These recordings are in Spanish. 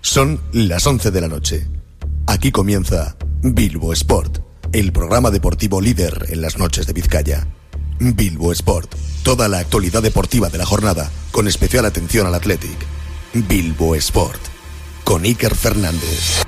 Son las 11 de la noche. Aquí comienza Bilbo Sport, el programa deportivo líder en las noches de Vizcaya. Bilbo Sport, toda la actualidad deportiva de la jornada, con especial atención al Athletic. Bilbo Sport, con Iker Fernández.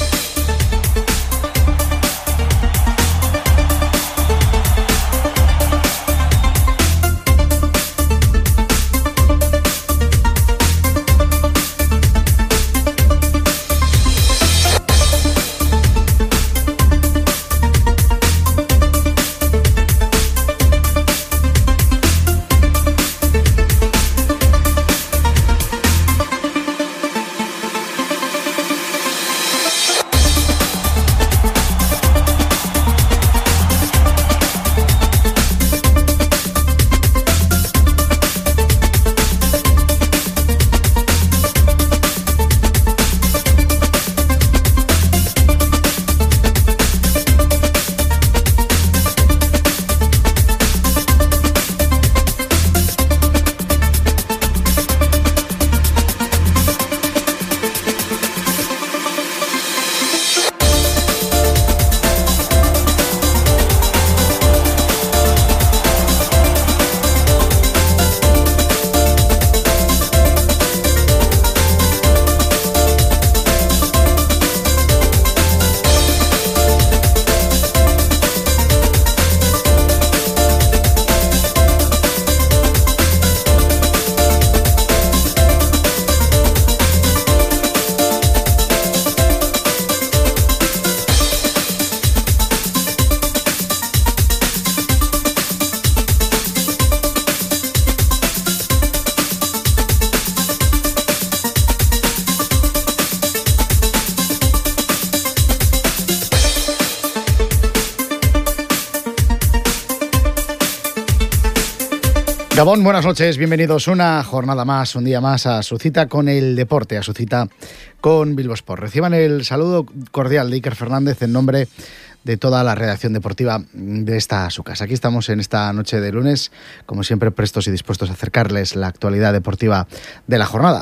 Gabón, buenas noches, bienvenidos una jornada más, un día más a su cita con el deporte, a su cita con Bilbo Sport. Reciban el saludo cordial de Iker Fernández en nombre de toda la redacción deportiva de esta su casa. Aquí estamos en esta noche de lunes, como siempre prestos y dispuestos a acercarles la actualidad deportiva de la jornada.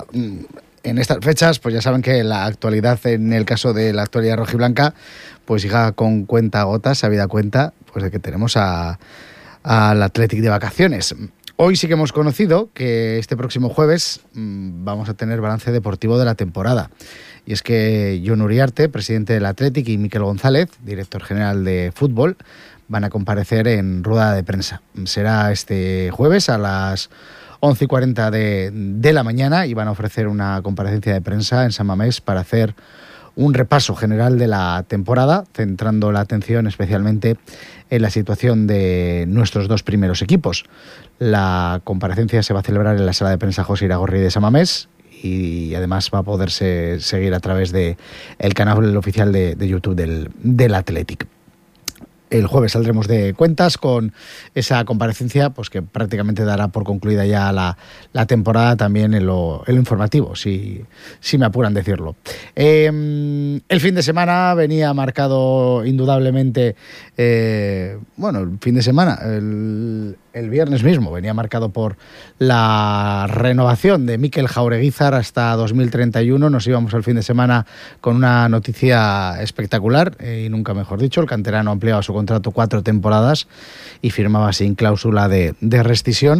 En estas fechas, pues ya saben que la actualidad, en el caso de la actualidad rojiblanca, pues llega con cuentagotas, habida cuenta, pues de que tenemos al Athletic de vacaciones. Hoy sí que hemos conocido que este próximo jueves vamos a tener balance deportivo de la temporada. Y es que Jon Uriarte, presidente del Athletic, y Mikel González, director general de fútbol, van a comparecer en rueda de prensa. Será este jueves a las 11:40 de la mañana y van a ofrecer una comparecencia de prensa en San Mamés para hacer un repaso general de la temporada, centrando la atención especialmente en la situación de nuestros dos primeros equipos. La comparecencia se va a celebrar en la sala de prensa José Iragorri de San Mamés y además va a poderse seguir a través del canal oficial de YouTube del Athletic. El jueves saldremos de cuentas con esa comparecencia, pues que prácticamente dará por concluida ya la temporada, también en lo informativo, si me apuran decirlo. El fin de semana venía marcado indudablemente, el fin de semana, el viernes mismo, venía marcado por la renovación de Mikel Jaureguizar hasta 2031. Nos íbamos al fin de semana con una noticia espectacular, y nunca mejor dicho. El canterano ha ampliado su contrato 4 temporadas y firmaba sin cláusula de rescisión.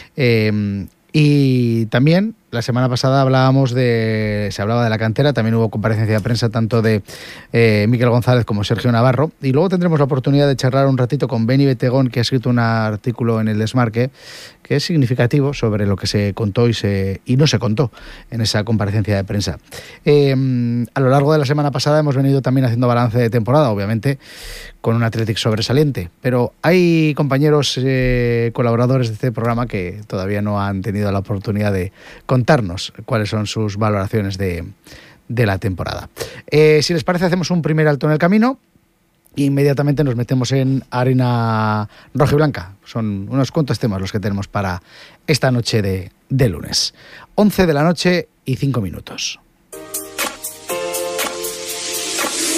Y también la semana pasada se hablaba de la cantera, también hubo comparecencia de prensa tanto de Mikel González como Sergio Navarro, y luego tendremos la oportunidad de charlar un ratito con Beni Betegón, que ha escrito un artículo en El Desmarque que es significativo sobre lo que se contó y no se contó en esa comparecencia de prensa. A lo largo de la semana pasada hemos venido también haciendo balance de temporada, obviamente con un Athletic sobresaliente, pero hay compañeros colaboradores de este programa que todavía no han tenido la oportunidad de contarnos cuáles son sus valoraciones de la temporada. Si les parece, hacemos un primer alto en el camino e inmediatamente nos metemos en arena rojiblanca. Son unos cuantos temas los que tenemos para esta noche de lunes. 11 de la noche y 5 minutos.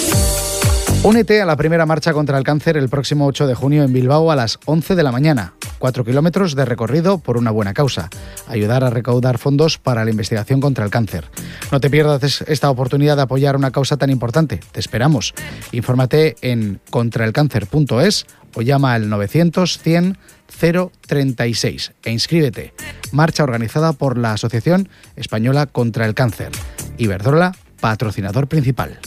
Únete a la primera marcha contra el cáncer el próximo 8 de junio en Bilbao a las 11 de la mañana. 4 kilómetros de recorrido por una buena causa, ayudar a recaudar fondos para la investigación contra el cáncer. No te pierdas esta oportunidad de apoyar una causa tan importante. Te esperamos. Infórmate en contraelcáncer.es o llama al 900 100 036 e inscríbete. Marcha organizada por la Asociación Española contra el Cáncer. Iberdrola, patrocinador principal.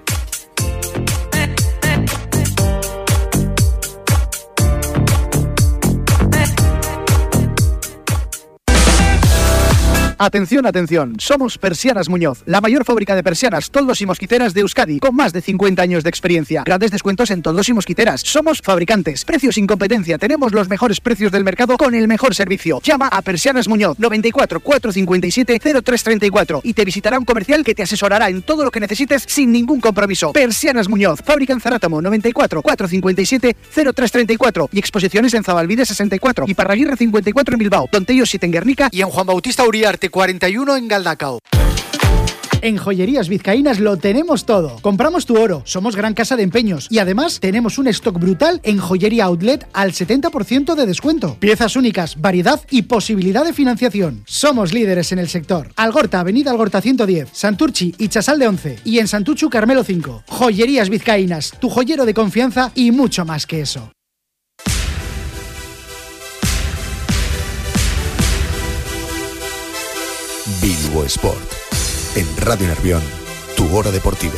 Atención, atención, somos Persianas Muñoz, la mayor fábrica de persianas, toldos y mosquiteras de Euskadi, con más de 50 años de experiencia. Grandes descuentos en toldos y mosquiteras. Somos fabricantes, precios sin competencia, tenemos los mejores precios del mercado con el mejor servicio. Llama a Persianas Muñoz, 94 457 0334 y te visitará un comercial que te asesorará en todo lo que necesites sin ningún compromiso. Persianas Muñoz, fábrica en Zarátamo, 94 457 0334 y exposiciones en Zabalbide 64 y Parraguirre 54 en Bilbao, Tontello 7 en Guernica y en Juan Bautista Uriarte 41 en Galdacao. En Joyerías Vizcaínas lo tenemos todo. Compramos tu oro, somos gran casa de empeños y además tenemos un stock brutal en Joyería Outlet al 70% de descuento. Piezas únicas, variedad y posibilidad de financiación. Somos líderes en el sector. Algorta, Avenida Algorta 110, Santurchi y Chasal de 11 y en Santuchu Carmelo 5. Joyerías Vizcaínas, tu joyero de confianza y mucho más que eso. Bilbo Sport. En Radio Nervión, tu hora deportiva.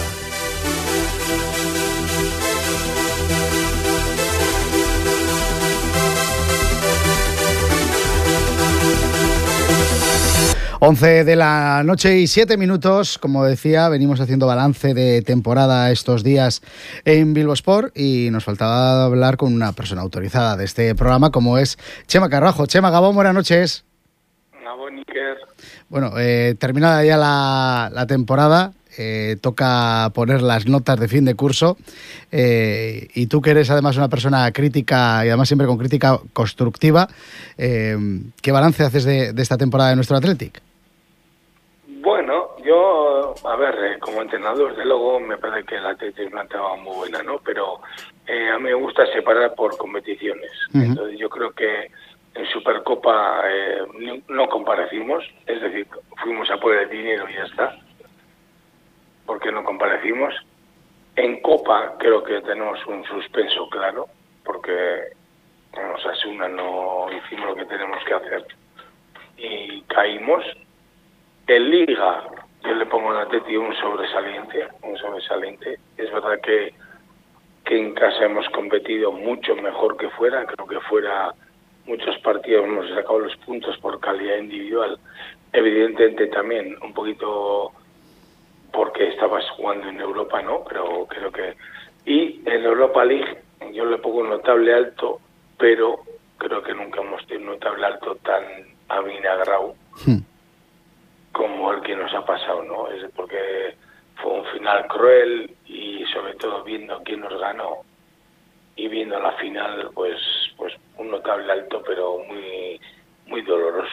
Once de la noche y 7 minutos, como decía, venimos haciendo balance de temporada estos días en Bilbo Sport y nos faltaba hablar con una persona autorizada de este programa como es Chema Carrajo. Chema Gabón, buenas noches. Gabón, Iker. Bueno, terminada ya la temporada, toca poner las notas de fin de curso y tú que eres además una persona crítica y además siempre con crítica constructiva, ¿qué balance haces de esta temporada de nuestro Athletic? Bueno, yo, a ver, como entrenador, desde luego me parece que el Athletic es una temporada muy buena, ¿no? Pero a mí me gusta separar por competiciones. Uh-huh. Entonces yo creo que en Supercopa no comparecimos, es decir, fuimos a por el dinero y ya está, porque no comparecimos. En Copa creo que tenemos un suspenso claro, porque con los Asuna no hicimos lo que tenemos que hacer y caímos. En Liga yo le pongo al Atleti un sobresaliente. Es verdad que en casa hemos competido mucho mejor que fuera, creo que fuera muchos partidos hemos sacado los puntos por calidad individual, evidentemente también un poquito porque estabas jugando en Europa, ¿no? Pero creo que... Y en Europa League yo le pongo un notable alto, pero creo que nunca hemos tenido un notable alto tan avinagrado como el que nos ha pasado, ¿no? Es porque fue un final cruel y sobre todo viendo quién nos ganó y viendo la final, pues un notable alto, pero muy, muy doloroso.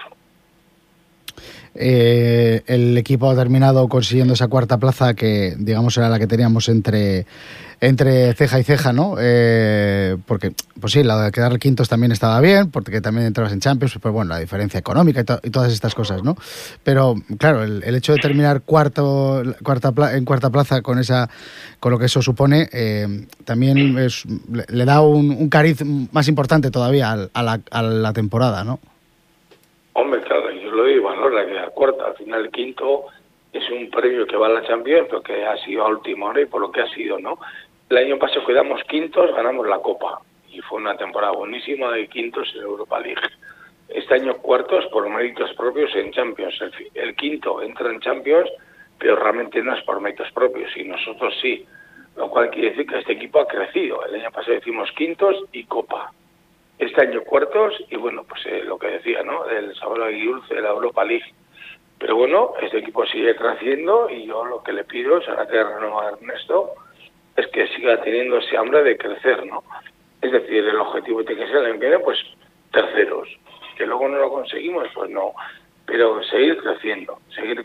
El equipo ha terminado consiguiendo esa cuarta plaza que, digamos, era la que teníamos entre ceja y ceja, ¿no? Porque, pues sí, la de quedar quintos también estaba bien, porque también entrabas en Champions, pues bueno, la diferencia económica y todas estas cosas, ¿no? Pero, claro, el hecho de terminar en cuarta plaza con lo que eso supone, también le da un cariz más importante todavía a la temporada, ¿no? Hombre, claro, yo lo doy valor a que la cuarta, al final el quinto es un premio que va a la Champions, pero que ha sido a última hora y por lo que ha sido, ¿no? El año pasado quedamos quintos, ganamos la Copa y fue una temporada buenísima de quintos en Europa League. Este año cuartos por méritos propios en Champions. El quinto entra en Champions, pero realmente no es por méritos propios y nosotros sí, lo cual quiere decir que este equipo ha crecido. El año pasado hicimos quintos y Copa. Este año cuartos y bueno, pues lo que decía, ¿no? Del sabor agridulce de la Europa League. Pero bueno, este equipo sigue creciendo y yo lo que le pido, es ahora que renovar a Ernesto, es que siga teniendo ese hambre de crecer, ¿no? Es decir, el objetivo tiene que ser el año que viene, pues terceros. Que luego no lo conseguimos, pues no. Pero seguir creciendo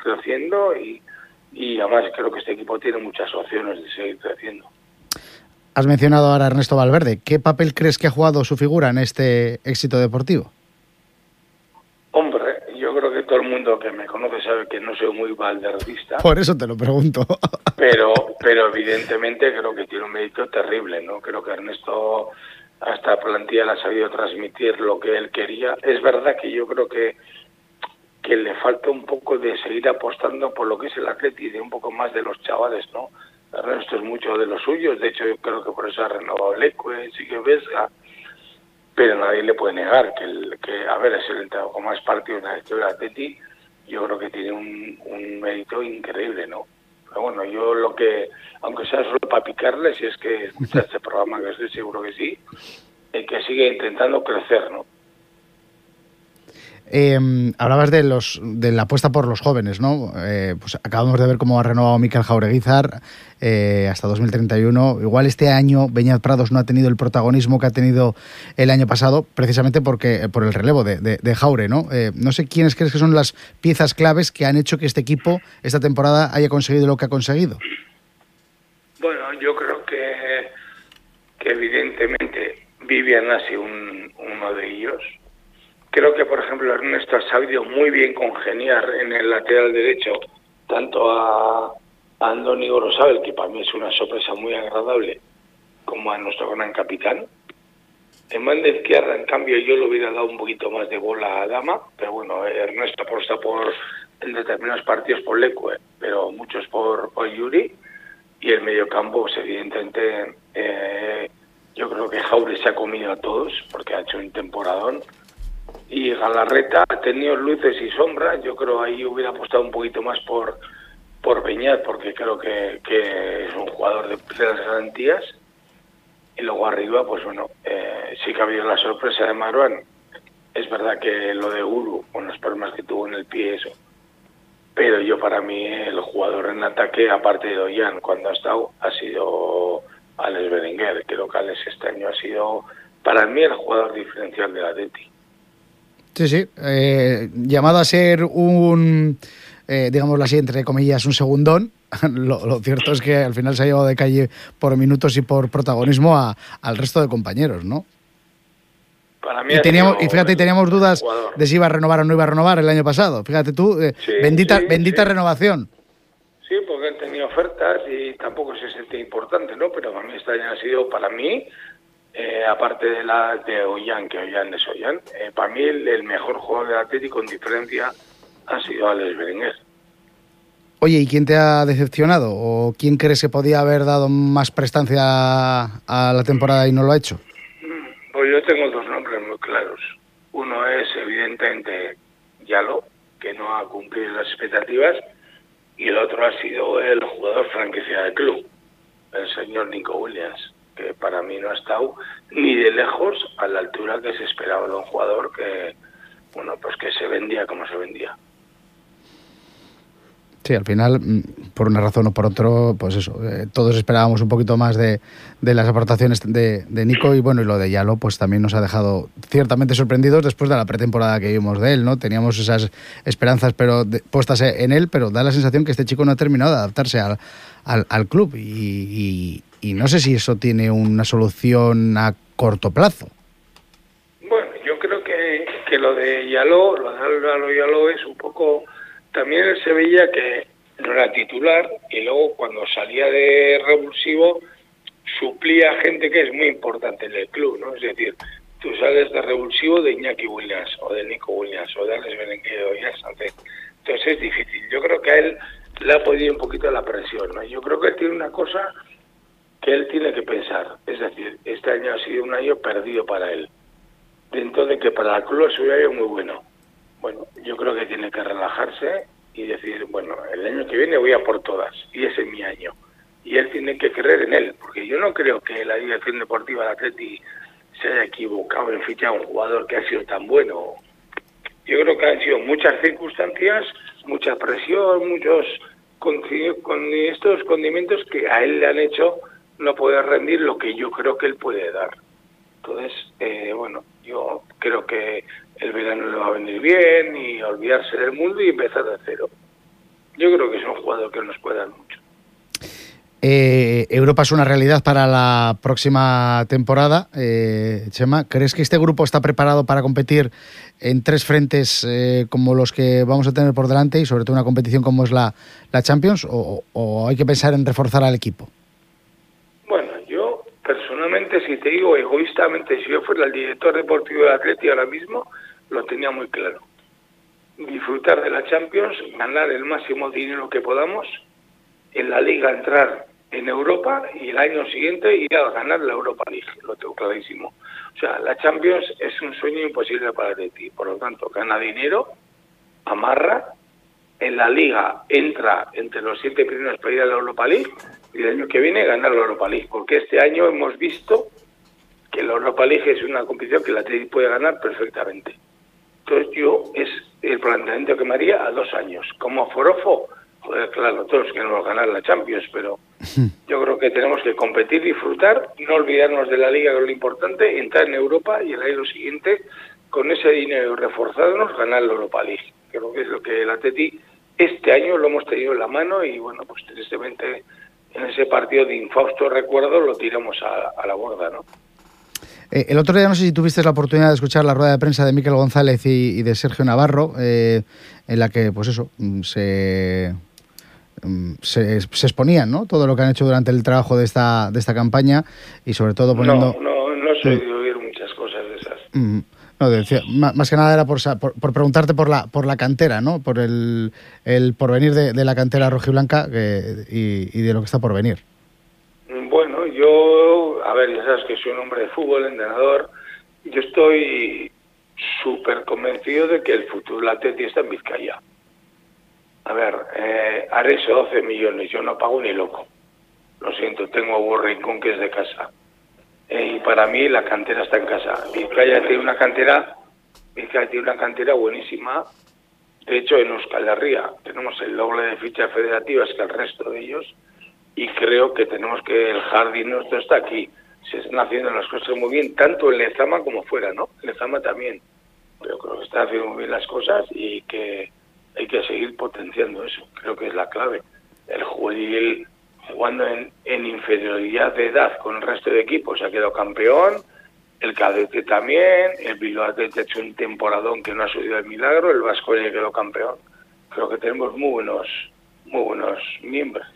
y además creo que este equipo tiene muchas opciones de seguir creciendo. Has mencionado ahora a Ernesto Valverde. ¿Qué papel crees que ha jugado su figura en este éxito deportivo? Hombre, yo creo que todo el mundo que me conoce sabe que no soy muy valderdista. Por eso te lo pregunto. Pero evidentemente creo que tiene un mérito terrible, ¿no? Creo que Ernesto hasta plantilla le ha sabido transmitir lo que él quería. Es verdad que yo creo que le falta un poco de seguir apostando por lo que es el Atleti, de un poco más de los chavales, ¿no? Ernesto es mucho de los suyos, de hecho yo creo que por eso ha renovado Leque, sí que Vesga, pero nadie le puede negar que a ver, es el entrenador con más partidos en la historia del Atleti. Yo creo que tiene un mérito increíble, ¿no? Pero bueno, yo lo que, aunque sea solo para picarle, si es que escucha este programa, que estoy seguro que sí, que sigue intentando crecer, ¿no? Hablabas de la apuesta por los jóvenes, ¿no? Pues acabamos de ver cómo ha renovado Mikel Jaureguizar hasta 2031. Igual este año Beñat Prados no ha tenido el protagonismo que ha tenido el año pasado, precisamente por el relevo de Jaure, ¿no? No sé quiénes crees que son las piezas claves que han hecho que este equipo esta temporada haya conseguido lo que ha conseguido. Bueno, yo creo que evidentemente Vivian ha sido uno de ellos. Creo que, por ejemplo, Ernesto ha sabido muy bien congeniar en el lateral derecho tanto a Andoni Gorosabel, que para mí es una sorpresa muy agradable, como a nuestro gran capitán. En banda izquierda, en cambio, yo le hubiera dado un poquito más de bola a Dama, pero bueno, Ernesto aposta en determinados partidos por Leque, pero muchos por Yuri. Y el mediocampo, pues evidentemente, yo creo que Jaure se ha comido a todos, porque ha hecho un temporadón. Y Galarreta ha tenido luces y sombras. Yo creo ahí hubiera apostado un poquito más por Beñat, porque creo que es un jugador de las garantías. Y luego arriba, pues bueno, sí que ha habido la sorpresa de Marwan. Es verdad que lo de Guru, con los problemas que tuvo en el pie, eso. Pero yo, para mí, el jugador en ataque, aparte de Ollán, cuando ha estado, ha sido Alex Berenguer. Creo que Alex este año ha sido, para mí, el jugador diferencial del Atleti. Sí, llamado a ser digámoslo así, entre comillas, un segundón. Lo cierto es que al final se ha llevado de calle por minutos y por protagonismo al resto de compañeros, ¿no? Para mí teníamos dudas de si iba a renovar o no iba a renovar el año pasado. Fíjate tú, bendita renovación. Sí, porque han tenido ofertas y tampoco se siente importante, ¿no? Pero para mí este año ha sido, para mí, aparte de Ollán, que Ollán es Ollán, para mí el mejor jugador del Atlético con diferencia ha sido Alex Berenguer. Oye, ¿y quién te ha decepcionado? ¿O quién crees que podía haber dado más prestancia a la temporada y no lo ha hecho? Pues yo tengo dos nombres muy claros. Uno es, evidentemente, Yalo, que no ha cumplido las expectativas, y el otro ha sido el jugador franquicia del club, el señor Nico Williams, que para mí no ha estado ni de lejos a la altura que se esperaba de un jugador que, bueno, pues que se vendía como se vendía. Sí, al final, por una razón o por otro, pues eso, todos esperábamos un poquito más de las aportaciones de Nico, y bueno, y lo de Yalo pues también nos ha dejado ciertamente sorprendidos después de la pretemporada que vimos de él, ¿no? Teníamos esas esperanzas puestas en él, pero da la sensación que este chico no ha terminado de adaptarse al club y no sé si eso tiene una solución a corto plazo. Bueno, yo creo que lo de Yalo es un poco... También él se veía que no era titular y luego cuando salía de revulsivo suplía gente que es muy importante en el club, ¿no? Es decir, tú sales de revulsivo de Iñaki Williams o de Nico Williams o de Alex Berenguer o de Sánchez. Entonces es difícil. Yo creo que a él le ha podido un poquito la presión, ¿no? Yo creo que él tiene una cosa que él tiene que pensar. Es decir, este año ha sido un año perdido para él. Dentro de que para el club es un año muy bueno. Bueno, yo creo que tiene que relajarse y decir, bueno, el año que viene voy a por todas, y ese es mi año. Y él tiene que creer en él, porque yo no creo que la dirección deportiva del Atleti se haya equivocado en fichar a un jugador que ha sido tan bueno. Yo creo que han sido muchas circunstancias, mucha presión, muchos con estos condimentos que a él le han hecho no poder rendir lo que yo creo que él puede dar. Entonces, bueno, yo creo que el verano le va a venir bien y olvidarse del mundo y empezar de cero. Yo creo que es un jugador que nos puede dar mucho. Europa es una realidad para la próxima temporada. Chema, ¿crees que este grupo está preparado para competir en 3 frentes como los que vamos a tener por delante y sobre todo una competición como es la Champions, o hay que pensar en reforzar al equipo? Bueno, yo personalmente, si te digo egoístamente, si yo fuera el director deportivo del Atleti ahora mismo, lo tenía muy claro. Disfrutar de la Champions, ganar el máximo dinero que podamos, en la Liga entrar en Europa y el año siguiente ir a ganar la Europa League, lo tengo clarísimo. O sea, la Champions es un sueño imposible para Atleti, por lo tanto, gana dinero, amarra, en la Liga entra entre los 7 primeros para ir a la Europa League y el año que viene ganar la Europa League, porque este año hemos visto que la Europa League es una competición que el Atleti puede ganar perfectamente. Entonces yo, es el planteamiento que me haría a 2 años. Como forofo, joder, claro, todos queremos ganar la Champions, pero yo creo que tenemos que competir, disfrutar, no olvidarnos de la Liga, que es lo importante, entrar en Europa y el año siguiente, con ese dinero reforzarnos, ganar la Europa League. Creo que es lo que el Atleti este año lo hemos tenido en la mano y bueno, pues tristemente en ese partido de infausto recuerdo lo tiramos a la borda, ¿no? El otro día, no sé si tuviste la oportunidad de escuchar la rueda de prensa de Mikel González y de Sergio Navarro, en la que, pues eso, se exponían, ¿no?, todo lo que han hecho durante el trabajo de esta campaña y sobre todo poniendo... No soy de oír muchas cosas de esas. No, decía, más que nada era por preguntarte por la cantera, ¿no?, por el porvenir de la cantera rojiblanca y de lo que está por venir. Bueno, yo, a ver, ya sabes que soy un hombre de fútbol, entrenador. Yo estoy súper convencido de que el futuro del Atleti está en Vizcaya. A ver, Areso 12 millones, yo no pago ni loco. Lo siento, tengo un rincón que es de casa. Y para mí la cantera está en casa. Vizcaya tiene una cantera buenísima. De hecho, en Euskal Herria tenemos el doble de fichas federativas que el resto de ellos. Y creo que el jardín nuestro está aquí. Se están haciendo las cosas muy bien, tanto en Lezama como fuera, ¿no? Lezama también. Pero creo que están haciendo muy bien las cosas y que hay que seguir potenciando eso. Creo que es la clave. El juvenil jugando en inferioridad de edad con el resto de equipos ha quedado campeón. El cadete también. El Bilbao Athletic ha hecho un temporadón que no ha subido el milagro. El Baskonia quedó campeón. Creo que tenemos muy buenos miembros.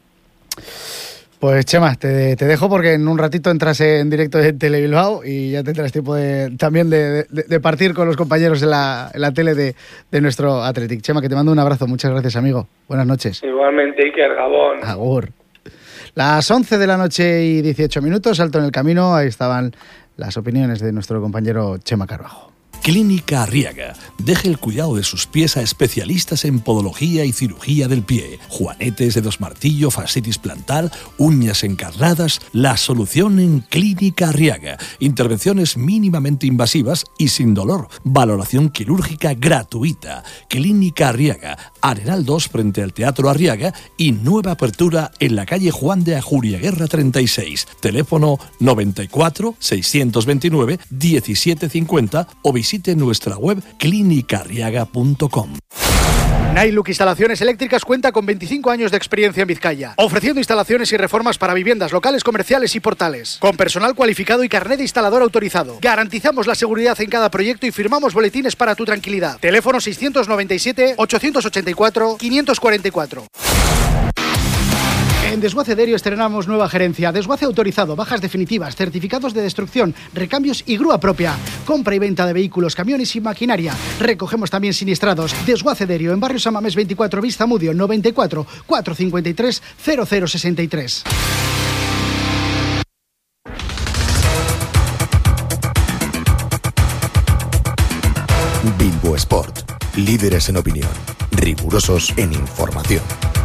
Pues Chema, te dejo porque en un ratito entras en directo de Telebilbao y ya tendrás tiempo también de partir con los compañeros en la tele de nuestro Athletic. Chema, que te mando un abrazo. Muchas gracias, amigo. Buenas noches. Igualmente, Iker, Gabón. Agur. Las 11 de la noche y 18 minutos, Alto en el Camino. Ahí estaban las opiniones de nuestro compañero Chema Carbajo. Clínica Arriaga. Deje el cuidado de sus pies a especialistas en podología y cirugía del pie. Juanetes, dedos martillo, fascitis plantar, uñas encarnadas. La solución en Clínica Arriaga. Intervenciones mínimamente invasivas y sin dolor. Valoración quirúrgica gratuita. Clínica Arriaga. Arenal 2 frente al Teatro Arriaga y nueva apertura en la calle Juan de Ajuriaguerra 36. Teléfono 94 629 1750 o visite nuestra web clinicarriaga.com. Nailuk Instalaciones Eléctricas cuenta con 25 años de experiencia en Vizcaya, ofreciendo instalaciones y reformas para viviendas, locales, comerciales y portales. Con personal cualificado y carnet de instalador autorizado. Garantizamos la seguridad en cada proyecto y firmamos boletines para tu tranquilidad. Teléfono 697-884-544. En Desguace Derio estrenamos nueva gerencia, desguace autorizado, bajas definitivas, certificados de destrucción, recambios y grúa propia. Compra y venta de vehículos, camiones y maquinaria. Recogemos también siniestrados. Desguace Derio en Barrio San Mamés 24, Vista Mudio, 94 453 0063. Bilbo Sport, líderes en opinión, rigurosos en información.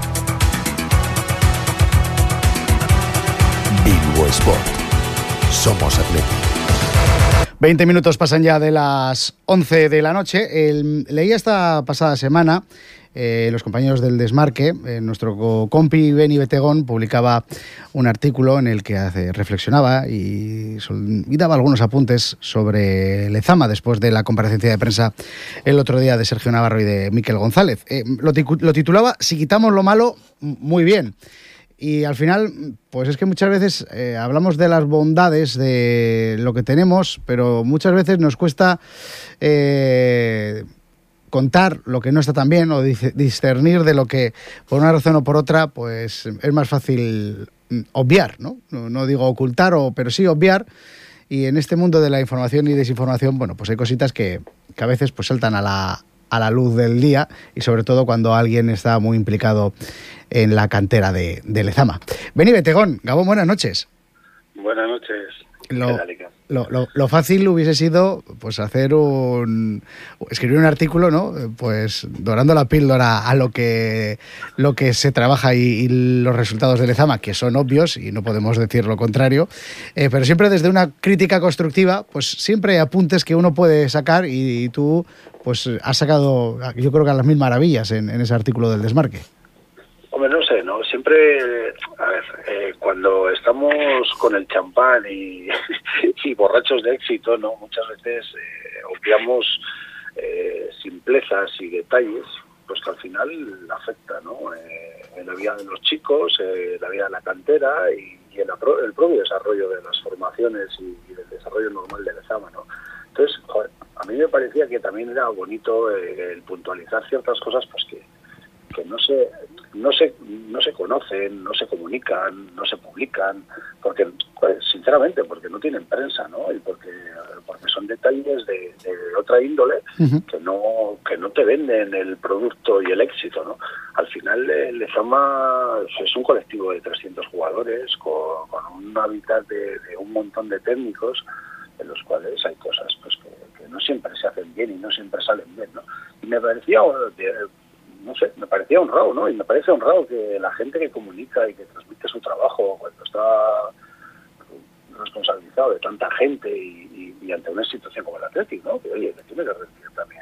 Bilbo Sport. Somos Atleti. 20 minutos pasan ya de las 11 de la noche. Leí esta pasada semana, los compañeros del Desmarque, nuestro compi Beni Betegón publicaba un artículo en el que reflexionaba y daba algunos apuntes sobre Lezama después de la comparecencia de prensa el otro día de Sergio Navarro y de Mikel González. Lo titulaba "Si quitamos lo malo, muy bien". Y al final, pues es que muchas veces hablamos de las bondades de lo que tenemos, pero muchas veces nos cuesta contar lo que no está tan bien o discernir de lo que por una razón o por otra pues es más fácil obviar, ¿no? No digo ocultar, pero sí obviar. Y en este mundo de la información y desinformación, bueno, pues hay cositas que a veces pues saltan a la luz del día, y sobre todo cuando alguien está muy implicado en la cantera de Lezama. Beni Betegón, Gabón, buenas noches. Buenas noches. Lo fácil hubiese sido pues escribir un artículo, ¿no? Pues dorando la píldora a lo que se trabaja y los resultados de Lezama, que son obvios y no podemos decir lo contrario, pero siempre desde una crítica constructiva, pues siempre hay apuntes que uno puede sacar, y tú pues has sacado, yo creo que a las mil maravillas en ese artículo del Desmarque. Hombre, no sé, ¿no? Siempre, a ver, cuando estamos con el champán y borrachos de éxito, ¿no? Muchas veces obviamos simplezas y detalles, pues que al final afecta, ¿no? En la vida de los chicos, la vida de la cantera y el propio desarrollo de las formaciones y del desarrollo normal de Lezama, ¿no? Entonces, joder, a mí me parecía que también era bonito el puntualizar ciertas cosas, pues que no se conocen, no se comunican, no se publican, porque pues, sinceramente porque no tienen prensa, ¿no? Y porque son detalles de otra índole que no te venden el producto y el éxito, ¿no? Al final Lezama es un colectivo de 300 jugadores con un hábitat de un montón de técnicos, en los cuales hay cosas pues que no siempre se hacen bien y no siempre salen bien, ¿no? Y me parecía me parecía honrado, ¿no? Y me parece honrado que la gente que comunica y que transmite su trabajo cuando está responsabilizado de tanta gente y ante una institución como el Atlético, ¿no? Que, oye, que tiene que rendir también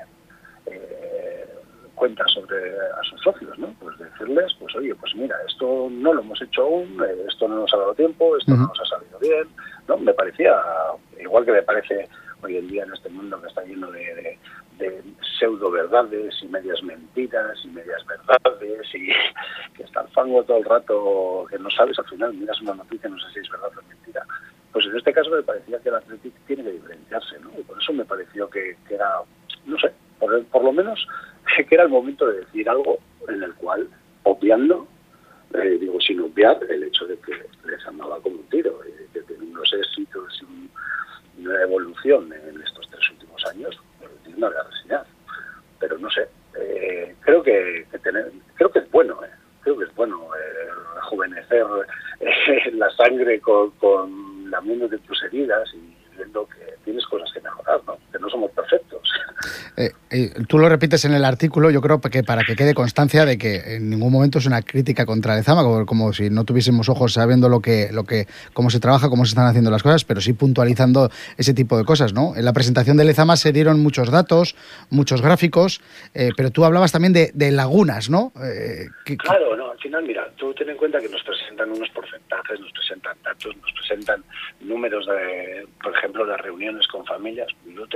cuentas a sus socios, ¿no? Pues decirles, pues oye, pues mira, esto no lo hemos hecho aún, esto no nos ha dado tiempo, esto no nos ha salido bien, ¿no? Me parecía, igual que me parece hoy en día en este mundo que está lleno de pseudo verdades y medias mentiras y medias verdades y que está el fango todo el rato, que no sabes, al final miras una noticia y no sé si es verdad o mentira. Pues en este caso me parecía que el Atlético tiene que diferenciarse, ¿no? Y por eso me pareció que era, no sé, por lo menos que era el momento de decir algo en el cual, obviando, sin obviar el hecho de que les andaba como un tiro y de que tiene unos éxitos y una evolución en estos 3 últimos años, digna de reseñar. Pero no sé, creo que es bueno, creo que es bueno rejuvenecer la sangre con lamiendo de tus heridas y viendo que tienes cosas que mejorar, ¿no? Que no somos perfectos. Tú lo repites en el artículo, yo creo que para que quede constancia de que en ningún momento es una crítica contra Lezama, como si no tuviésemos ojos sabiendo cómo se trabaja, cómo se están haciendo las cosas, pero sí puntualizando ese tipo de cosas, ¿no? En la presentación de Lezama se dieron muchos datos, muchos gráficos, pero tú hablabas también de lagunas, ¿no? Claro, no, al final, mira, tú ten en cuenta que nos presentan unos porcentajes, nos presentan datos, nos presentan números por ejemplo, de reuniones con familias.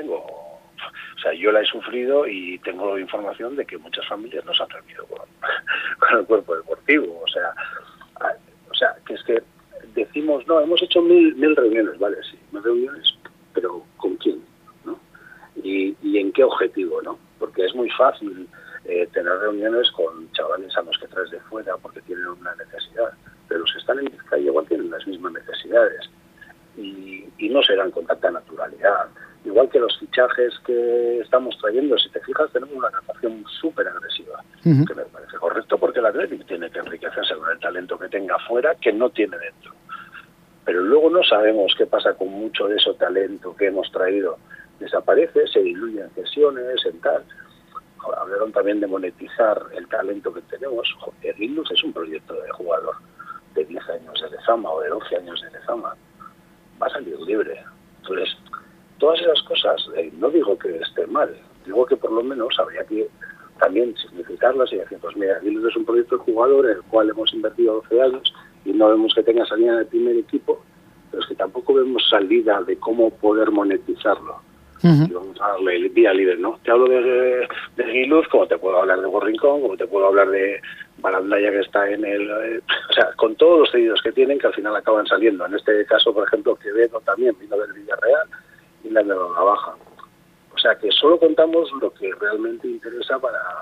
Yo la he sufrido y tengo información de que muchas familias no se han reunido con el cuerpo deportivo. O sea, que es que decimos, no, hemos hecho mil reuniones, vale, sí, 1000 reuniones, pero ¿con quién? ¿No? ¿Y en qué objetivo? ¿No? Porque es muy fácil tener reuniones con chavales a los que traes de fuera porque tienen una necesidad, pero los que están en Vizcaya igual tienen las mismas necesidades y no serán con tanta naturalidad. Igual que los fichajes que estamos trayendo, si te fijas, tenemos una captación súper agresiva, que me parece correcto porque el Atlético tiene que enriquecerse con el talento que tenga fuera que no tiene dentro. Pero luego no sabemos qué pasa con mucho de ese talento que hemos traído. Desaparece, se diluye en cesiones, en tal. Hablaron también de monetizar el talento que tenemos. Erguindus es un proyecto de jugador de 10 años de Lezama o de 12 años de Lezama. Va a salir libre. Entonces, todas esas cosas, no digo que esté mal, digo que por lo menos habría que también significarlas y decir, pues mira, Erguindus es un proyecto de jugador en el cual hemos invertido 12 años y no vemos que tenga salida del primer equipo, pero es que tampoco vemos salida de cómo poder monetizarlo. y vamos a darle vía libre, ¿no? Te hablo de Guiluz, como te puedo hablar de Gorrincón, como te puedo hablar de Barandalla, que está en o sea, con todos los cedidos que tienen, que al final acaban saliendo. En este caso, por ejemplo, Quevedo también vino del Villarreal y la de la Baja. O sea, que solo contamos lo que realmente interesa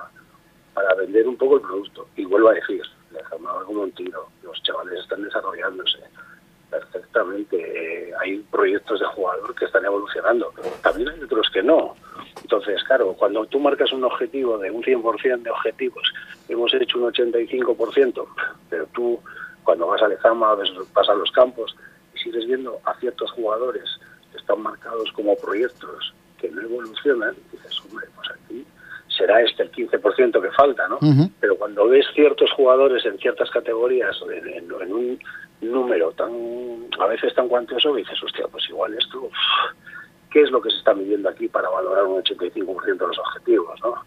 para vender un poco el producto. Y vuelvo a decir, déjame como un tiro, los chavales están desarrollándose perfectamente, hay proyectos de jugador que están evolucionando, también hay otros que no. Entonces, claro, cuando tú marcas un objetivo de un 100% de objetivos, hemos hecho un 85%, pero tú cuando vas a Lezama, vas a los campos y sigues viendo a ciertos jugadores que están marcados como proyectos que no evolucionan, dices, hombre, pues aquí será el 15% que falta, ¿no? Uh-huh. Pero cuando ves ciertos jugadores en ciertas categorías, en un número a veces tan cuantioso, dices, hostia, pues igual esto, ¿qué es lo que se está midiendo aquí para valorar un 85% de los objetivos, ¿no?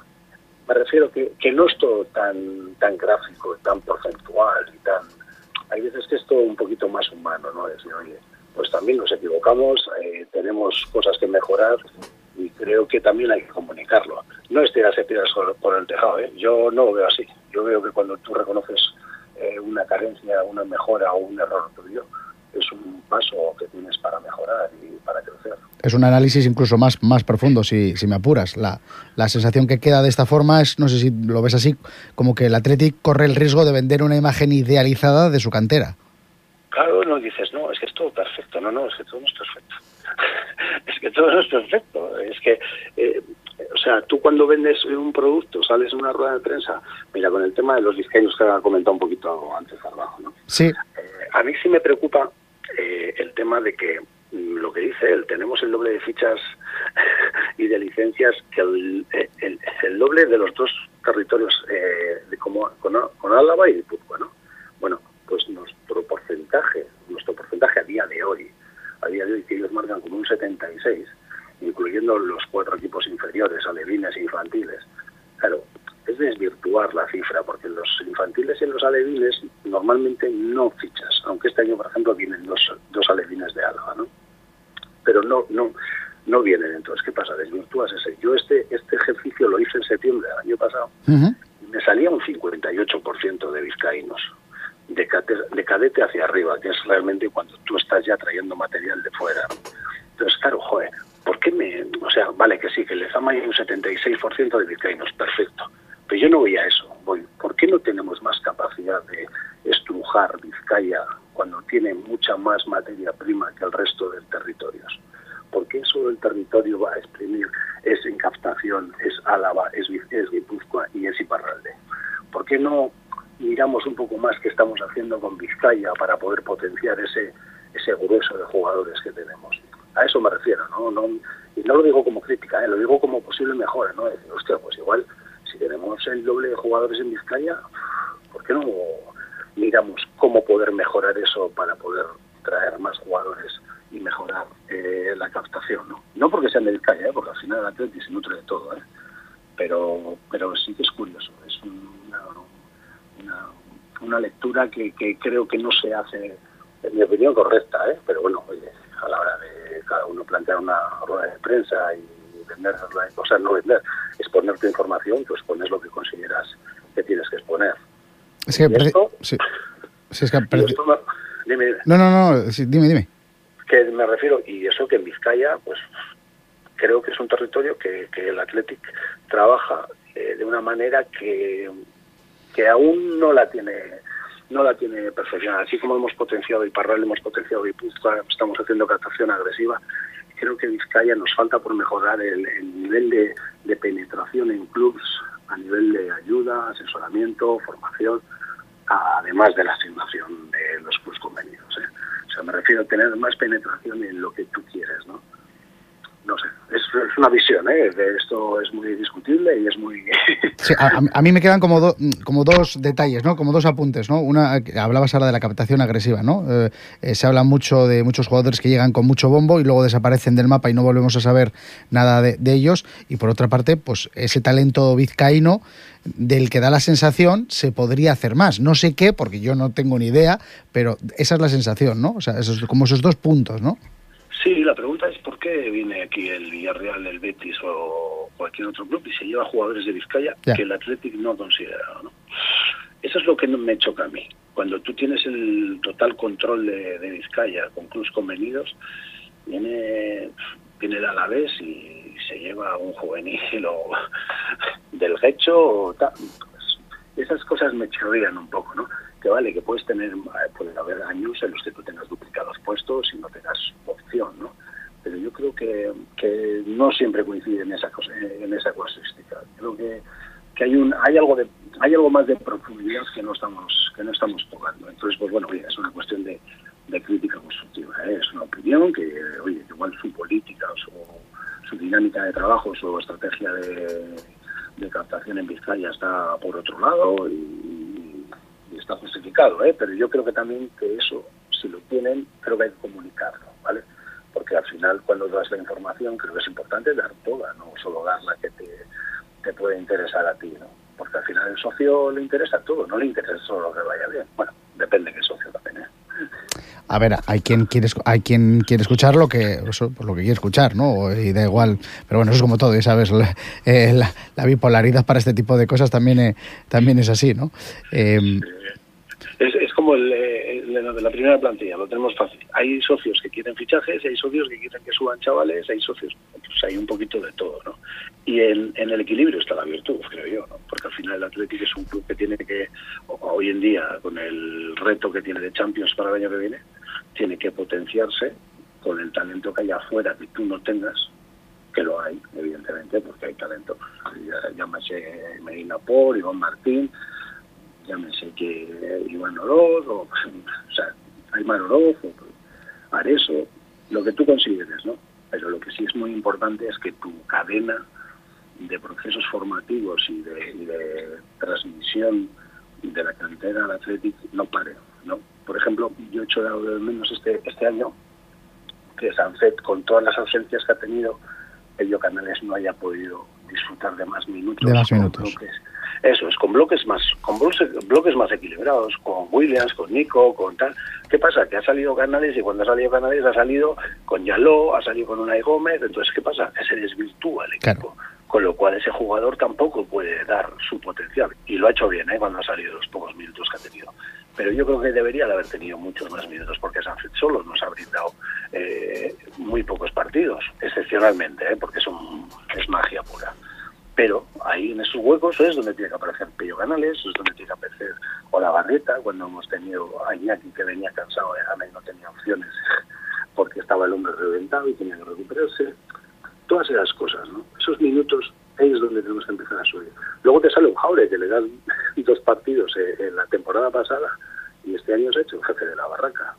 Me refiero que no es todo tan gráfico, tan porcentual y tan... Hay veces que es todo un poquito más humano, ¿no? Decir, oye, pues también nos equivocamos, tenemos cosas que mejorar y creo que también hay que comunicarlo. No es tirarse piedras por el tejado, ¿eh? Yo no lo veo así. Yo veo que cuando tú reconoces una carencia, una mejora o un error tuyo, es un paso que tienes para mejorar y para crecer. Es un análisis incluso más profundo, si me apuras. La sensación que queda de esta forma es, no sé si lo ves así, como que el Athletic corre el riesgo de vender una imagen idealizada de su cantera. Claro, no dices, no, es que es todo perfecto. No, es que todo no es perfecto. Es que todo no es perfecto. Es que, o sea, tú cuando vendes un producto, sales en una rueda de prensa, mira, con el tema de los vizcaínos que ha comentado un poquito antes abajo, ¿no? Sí. A mí sí me preocupa el tema de que, lo que dice él, tenemos el doble de fichas y de licencias que el doble de los dos territorios con Álava y Guipúzcoa, ¿no? Bueno, pues nuestro porcentaje a día de hoy que ellos marcan como un 76, incluyendo los 4 equipos inferiores, alevines e infantiles. Claro, es desvirtuar la cifra, porque en los infantiles y en los alevines normalmente no fichas, aunque este año, por ejemplo, vienen dos alevines de Álava, ¿no? Pero no vienen. Entonces, ¿qué pasa? Desvirtúas ese. Yo este ejercicio lo hice en septiembre del año pasado, uh-huh, y me salía un 58% de vizcaínos, de cadete hacia arriba, que es realmente cuando tú estás ya trayendo material de fuera. Entonces, claro, joder, ¿por qué o sea, vale que sí, que Lezama hay un 76% de vizcaínos, perfecto, pero yo no veía eso. ¿Por qué no tenemos más capacidad de estrujar Vizcaya cuando tiene mucha más materia prima que el resto de territorios? ¿Por qué solo el territorio va a exprimir? Es en captación, es Álava, es Guipúzcoa y es Iparralde. ¿Por qué no miramos un poco más qué estamos haciendo con Vizcaya para poder potenciar ese grueso de jugadores que tenemos? A eso me refiero, ¿no? Y no lo digo como crítica, lo digo como posible mejora, ¿no? Decir, hostia, pues igual, si tenemos el doble de jugadores en Vizcaya, ¿por qué no miramos cómo poder mejorar eso para poder traer más jugadores y mejorar la captación, ¿no? No porque sean de Vizcaya, porque al final el Athletic se nutre de todo, pero sí que es curioso, es una lectura que creo que no se hace, en mi opinión, correcta, pero bueno, oye, a la hora de cada uno plantear una rueda de prensa y vender, o sea, no vender, exponer tu información, pues pones lo que consideras que tienes que exponer. Es que dime. No, sí, dime. Que me refiero, y eso que en Vizcaya, pues creo que es un territorio que el Athletic trabaja de una manera que aún no la tiene perfeccionada. Así como hemos potenciado Iparralde, hemos potenciado Guipúzcoa, estamos haciendo captación agresiva, creo que Vizcaya nos falta por mejorar el nivel de penetración en clubs, a nivel de ayuda, asesoramiento, formación, además de la asignación de los clubs convenidos. O sea, me refiero a tener más penetración en lo que tú quieres, ¿no? No sé, es una visión, de esto es muy discutible y es muy... Sí, a mí me quedan como dos detalles, ¿no? Como dos apuntes, ¿no? Una, hablabas ahora de la captación agresiva, ¿no? Se habla mucho de muchos jugadores que llegan con mucho bombo y luego desaparecen del mapa y no volvemos a saber nada de ellos. Y por otra parte, pues ese talento vizcaíno del que da la sensación se podría hacer más. No sé qué, porque yo no tengo ni idea, pero esa es la sensación, ¿no? O sea, como esos dos puntos, ¿no? Sí, la pregunta es ¿por qué qué viene aquí el Villarreal, el Betis o cualquier otro club y se lleva jugadores de Vizcaya que el Athletic no considera, ¿no? Eso es lo que me choca a mí. Cuando tú tienes el total control de Vizcaya con clubs convenidos, viene el Alavés y se lleva un juvenil o del Guecho o tal. Esas cosas me chirrían un poco, ¿no? Que vale, que puede haber años en los que tú tengas duplicados puestos y no tengas opción, ¿no? Pero yo creo que no siempre coincide en esa casuística. Creo que hay algo más de profundidad que no estamos tocando. Entonces, pues bueno, es una cuestión de crítica constructiva, ¿eh? Es una opinión que, oye, igual su política o su dinámica de trabajo, su estrategia de captación en Vizcaya está por otro lado y está justificado, ¿eh? Pero yo creo que también que eso, si lo tienen, creo que hay que comunicarlo, ¿vale? Porque al final, cuando das la información, creo que es importante dar toda, no solo dar la que te puede interesar a ti, ¿no? Porque al final el socio le interesa todo, no le interesa solo lo que vaya bien. Bueno, depende de qué socio también, ¿eh? A ver, hay quien quiere escuchar lo que quiere escuchar, ¿no? Y da igual, pero bueno, eso es como todo, y sabes, la bipolaridad para este tipo de cosas también es así, ¿no? Es como la primera plantilla, lo tenemos fácil. Hay socios que quieren fichajes, hay socios que quieren que suban chavales, hay socios, pues hay un poquito de todo, ¿no? Y en el equilibrio está la virtud, creo yo, ¿no? Porque al final el Athletic es un club que tiene que, hoy en día, con el reto que tiene de Champions para el año que viene, tiene que potenciarse con el talento que hay afuera que tú no tengas, que lo hay, evidentemente, porque hay talento. Llámese Medina Por, Iván Martín, llámese que Iván Oroz, o sea, Aymar Oroz, o Areso, lo que tú consideres, ¿no? Pero lo que sí es muy importante es que tu cadena de procesos formativos y de transmisión de la cantera al Athletic no pare, ¿no? Por ejemplo, yo he hecho de menos este año que Sanfet, con todas las ausencias que ha tenido, Pello Canales no haya podido disfrutar de más minutos. Eso es, con bloques más equilibrados, con Williams, con Nico, con tal. ¿Qué pasa? Que ha salido Canales y cuando ha salido Canales ha salido con Yaló, ha salido con Unai Gómez. Entonces, ¿qué pasa? Que se desvirtúa el equipo. Claro. Con lo cual ese jugador tampoco puede dar su potencial. Y lo ha hecho bien, cuando ha salido los pocos minutos que ha tenido. Pero yo creo que debería de haber tenido muchos más minutos, porque Sanfet solo nos ha brindado muy pocos partidos, excepcionalmente, porque es magia pura. Pero ahí en esos huecos es donde tiene que aparecer Pello Canales, es donde tiene que aparecer Olavarrieta, cuando hemos tenido a Iñaki que venía cansado de gana y no tenía opciones porque estaba el hombre reventado y tenía que recuperarse. Todas esas cosas, ¿no? Esos minutos, ahí es donde tenemos que empezar a subir. Luego te sale un Jaure que le dan 2 partidos en la temporada pasada y este año se ha hecho el jefe de la barraca.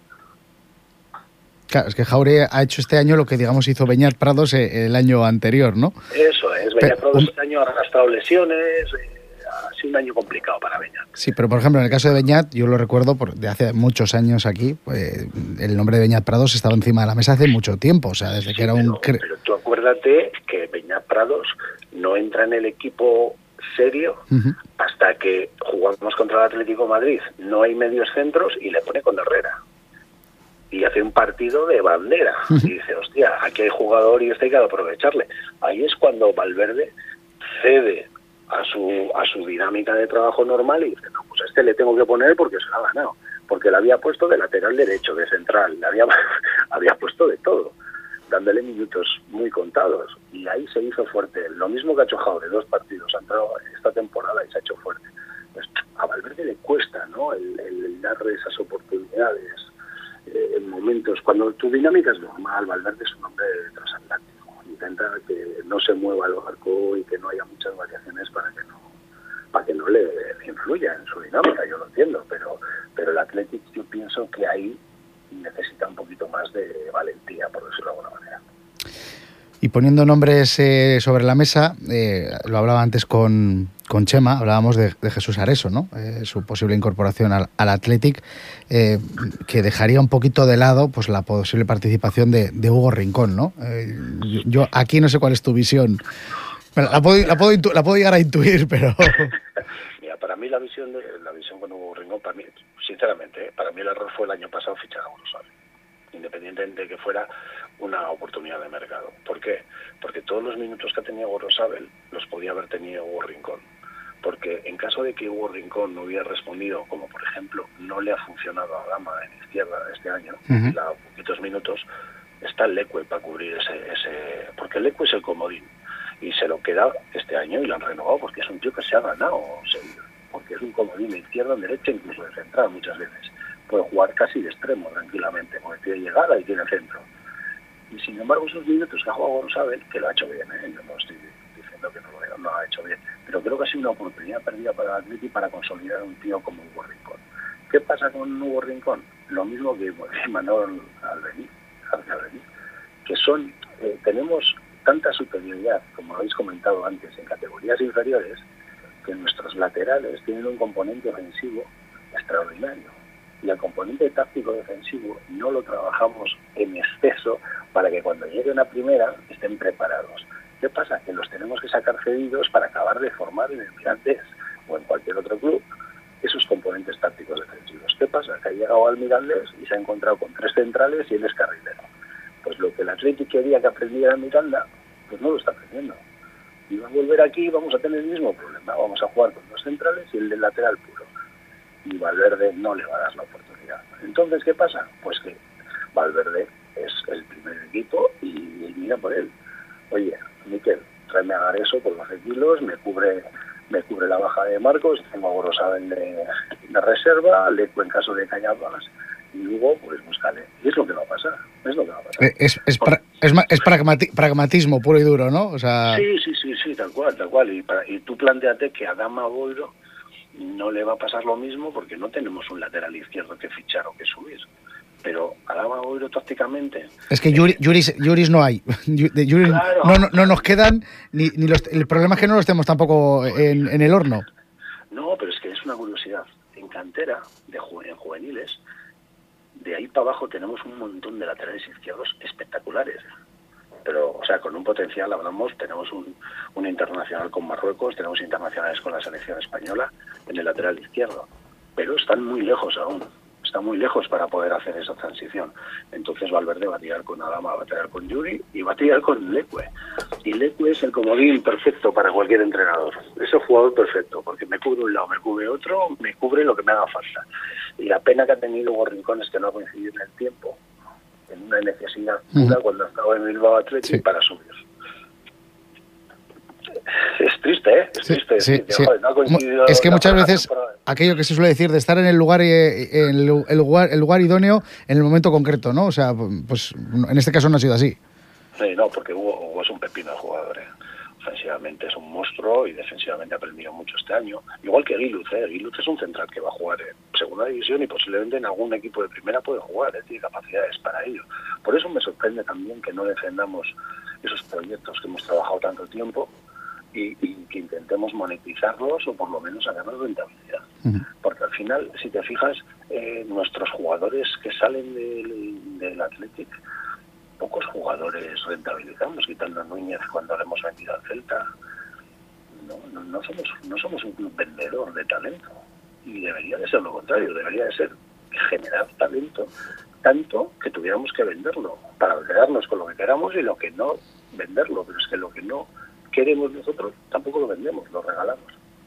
Claro, es que Jaure ha hecho este año lo que, digamos, hizo Beñat Prados el año anterior, ¿no? Eso es, Beñat Prados este año ha arrastrado lesiones, ha sido un año complicado para Beñat. Sí, pero por ejemplo, en el caso de Beñat, yo lo recuerdo de hace muchos años aquí, el nombre de Beñat Prados estaba encima de la mesa hace mucho tiempo, o sea, desde que era un... Pero tú acuérdate que Beñat Prados no entra en el equipo serio hasta que jugamos contra el Atlético de Madrid, no hay medios centros y le pone con Herrera. Y hace un partido de bandera. Y dice, hostia, aquí hay jugador y hay que aprovecharle. Ahí es cuando Valverde cede a su dinámica de trabajo normal y dice, no, pues a este le tengo que poner porque se lo ha ganado. Porque le había puesto de lateral derecho, de central, le había puesto de todo, dándole minutos muy contados. Y ahí se hizo fuerte. Lo mismo que ha hecho Jaure, 2 partidos ha entrado esta temporada y se ha hecho fuerte. Pues a Valverde le cuesta, ¿no? El darle esas oportunidades en momentos, cuando tu dinámica es normal. Valverde es un hombre transatlántico, intenta que no se mueva el barco y que no haya muchas variaciones para que no le influya en su dinámica, yo lo entiendo, pero el Athletic yo pienso que ahí necesita un poquito más de valentía, por decirlo de alguna manera. Y poniendo nombres sobre la mesa, lo hablaba antes con Chema, hablábamos de Jesús Areso, ¿no? Su posible incorporación al Athletic, que dejaría un poquito de lado pues la posible participación de Hugo Rincón, ¿no? Yo aquí no sé cuál es tu visión. La puedo llegar a intuir, pero... Mira, para mí la visión con Hugo Rincón, para mí, sinceramente, para mí el error fue el año pasado fichar a Urosal. independientemente de que fuera una oportunidad de mercado. ¿Por qué? Porque todos los minutos que ha tenido Gorosabel los podía haber tenido Hugo Rincón. Porque en caso de que Hugo Rincón no hubiera respondido, como por ejemplo no le ha funcionado a Gama en izquierda este año, y le ha dado poquitos minutos, está Leque para cubrir ese... Porque Leque es el comodín, y se lo queda este año y lo han renovado porque es un tío que se ha ganado, porque es un comodín de izquierda, en derecha, incluso de central muchas veces. Puede jugar casi de extremo tranquilamente, porque tiene llegada y tiene centro. Y sin embargo esos minutos que ha jugado Gorosabel, que lo ha hecho bien, yo no estoy diciendo que no lo ha hecho bien, pero creo que ha sido una oportunidad perdida para el Atleti para consolidar a un tío como Hugo Rincón. ¿Qué pasa con Hugo Rincón? Lo mismo que Manuel Albeniz, que tenemos tanta superioridad, como habéis comentado antes, en categorías inferiores, que nuestros laterales tienen un componente ofensivo extraordinario. Y el componente táctico defensivo no lo trabajamos en exceso para que cuando lleguen a primera estén preparados. ¿Qué pasa? Que los tenemos que sacar cedidos para acabar de formar en el Mirandés o en cualquier otro club esos componentes tácticos defensivos. ¿Qué pasa? Que ha llegado al Mirandés y se ha encontrado con 3 centrales y él es carrilero. Pues lo que el Atleti quería que aprendiera en Miranda, pues no lo está aprendiendo. Y va a volver aquí y vamos a tener el mismo problema. Vamos a jugar con 2 centrales y el del lateral puro. Y Valverde no le va a dar la oportunidad. Entonces, ¿qué pasa? Pues que Valverde es el primer equipo y mira por él. Oye, Miquel, tráeme a Gareso por 12 kilos, me cubre la baja de Marcos, tengo a Gorosabel de reserva, Leque en caso de Cañabas, y luego pues búscale. Y es lo que va a pasar. Es pragmatismo puro y duro, ¿no? O sea... Sí, tal cual. Y tú planteate que a Adama Boiro no le va a pasar lo mismo porque no tenemos un lateral izquierdo que fichar o que subir. Pero Adama Boiro tácticamente... Es que Yuris no hay. Claro. No nos quedan ni el problema es que no los tenemos tampoco en el horno. No, pero es que es una curiosidad. En cantera, en juveniles, de ahí para abajo tenemos un montón de laterales izquierdos espectaculares. Pero, o sea, con un potencial, hablamos, tenemos un internacional con Marruecos, tenemos internacionales con la selección española en el lateral izquierdo. Pero están muy lejos aún. Están muy lejos para poder hacer esa transición. Entonces Valverde va a tirar con Adama, va a tirar con Yuri y va a tirar con Leque. Y Leque es el comodín perfecto para cualquier entrenador. Es el jugador perfecto, porque me cubre un lado, me cubre otro, me cubre lo que me haga falta. Y la pena que ha tenido Hugo Rincón es que no ha coincidido en el tiempo, en una necesidad pura cuando estaba en Bilbao Athletic para subir. Es triste, ¿eh? Es triste. Sí. Joder, no ha coincidido. Es que muchas veces aquello que se suele decir de estar en el lugar idóneo en el momento concreto, ¿no? O sea, pues en este caso no ha sido así. Sí, no, porque Hugo es un pepino de jugador, ¿eh? Ofensivamente es un monstruo y defensivamente ha aprendido mucho este año. Igual que Guiluz, ¿eh? Guiluz es un central que va a jugar en segunda división y posiblemente en algún equipo de primera puede jugar, tiene capacidades para ello. Por eso me sorprende también que no defendamos esos proyectos que hemos trabajado tanto tiempo y que intentemos monetizarlos o por lo menos sacarnos rentabilidad. Porque al final, si te fijas, nuestros jugadores que salen del Athletic, pocos jugadores rentabilizamos, quitando a Núñez cuando le hemos vendido al Celta. No somos un club vendedor de talento. Y debería de ser lo contrario, debería de ser generar talento, tanto que tuviéramos que venderlo, para quedarnos con lo que queramos y lo que no, venderlo. Pero es que lo que no queremos nosotros tampoco lo vendemos, lo regalamos.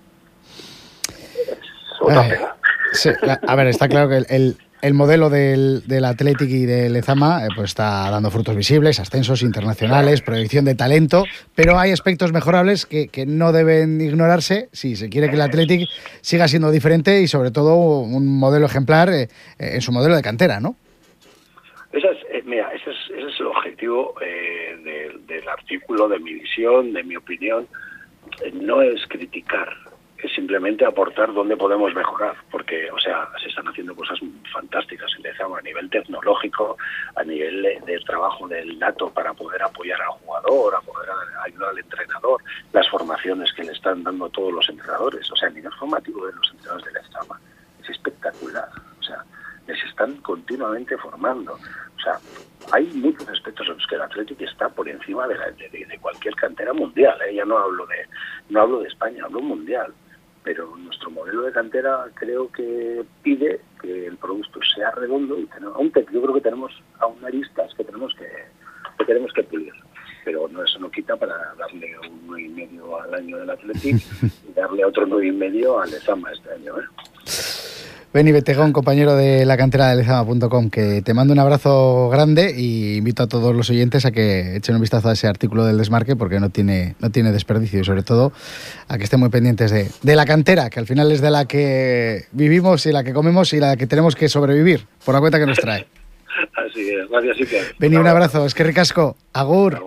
Es otra pena. Sí, a ver, está claro que el modelo del Athletic y del Lezama pues está dando frutos visibles, ascensos internacionales, proyección de talento, pero hay aspectos mejorables que no deben ignorarse si se quiere que el Athletic siga siendo diferente y sobre todo un modelo ejemplar en su modelo de cantera, ¿no? Ese es el objetivo del artículo, de mi visión, de mi opinión. No es criticar, es simplemente aportar dónde podemos mejorar, porque, o sea, se están haciendo cosas fantásticas en Lezama a nivel tecnológico, a nivel de trabajo del dato para poder apoyar al jugador, a poder ayudar al entrenador, las formaciones que le están dando todos los entrenadores, o sea, el nivel formativo de los entrenadores de Lezama es espectacular, o sea, les están continuamente formando, o sea, hay muchos aspectos en los que el Athletic está por encima de cualquier cantera mundial, ya no hablo de España, hablo mundial. pero nuestro modelo de cantera creo que pide que el producto sea redondo y yo creo que tenemos aún aristas que tenemos que pulir. Pero no, eso no quita para darle un 9,5 al año del Athletic y darle otro 9,5 al Lezama este año. Beni Betegón, compañero de la cantera de lezama.com, que te mando un abrazo grande y invito a todos los oyentes a que echen un vistazo a ese artículo del Desmarque, porque no tiene desperdicio, y sobre todo a que estén muy pendientes de la cantera, que al final es de la que vivimos y la que comemos y la que tenemos que sobrevivir por la cuenta que nos trae. Así es, gracias, Iker. Beni, un abrazo, es que ricasco, agur.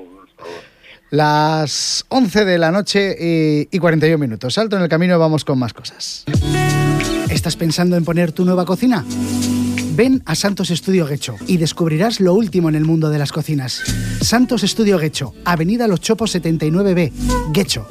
Las 11 de la noche y 41 minutos. Salto en el camino, vamos con más cosas. ¿Estás pensando en poner tu nueva cocina? Ven a Santos Estudio Guecho y descubrirás lo último en el mundo de las cocinas. Santos Estudio Guecho, Avenida Los Chopos 79B, Guecho.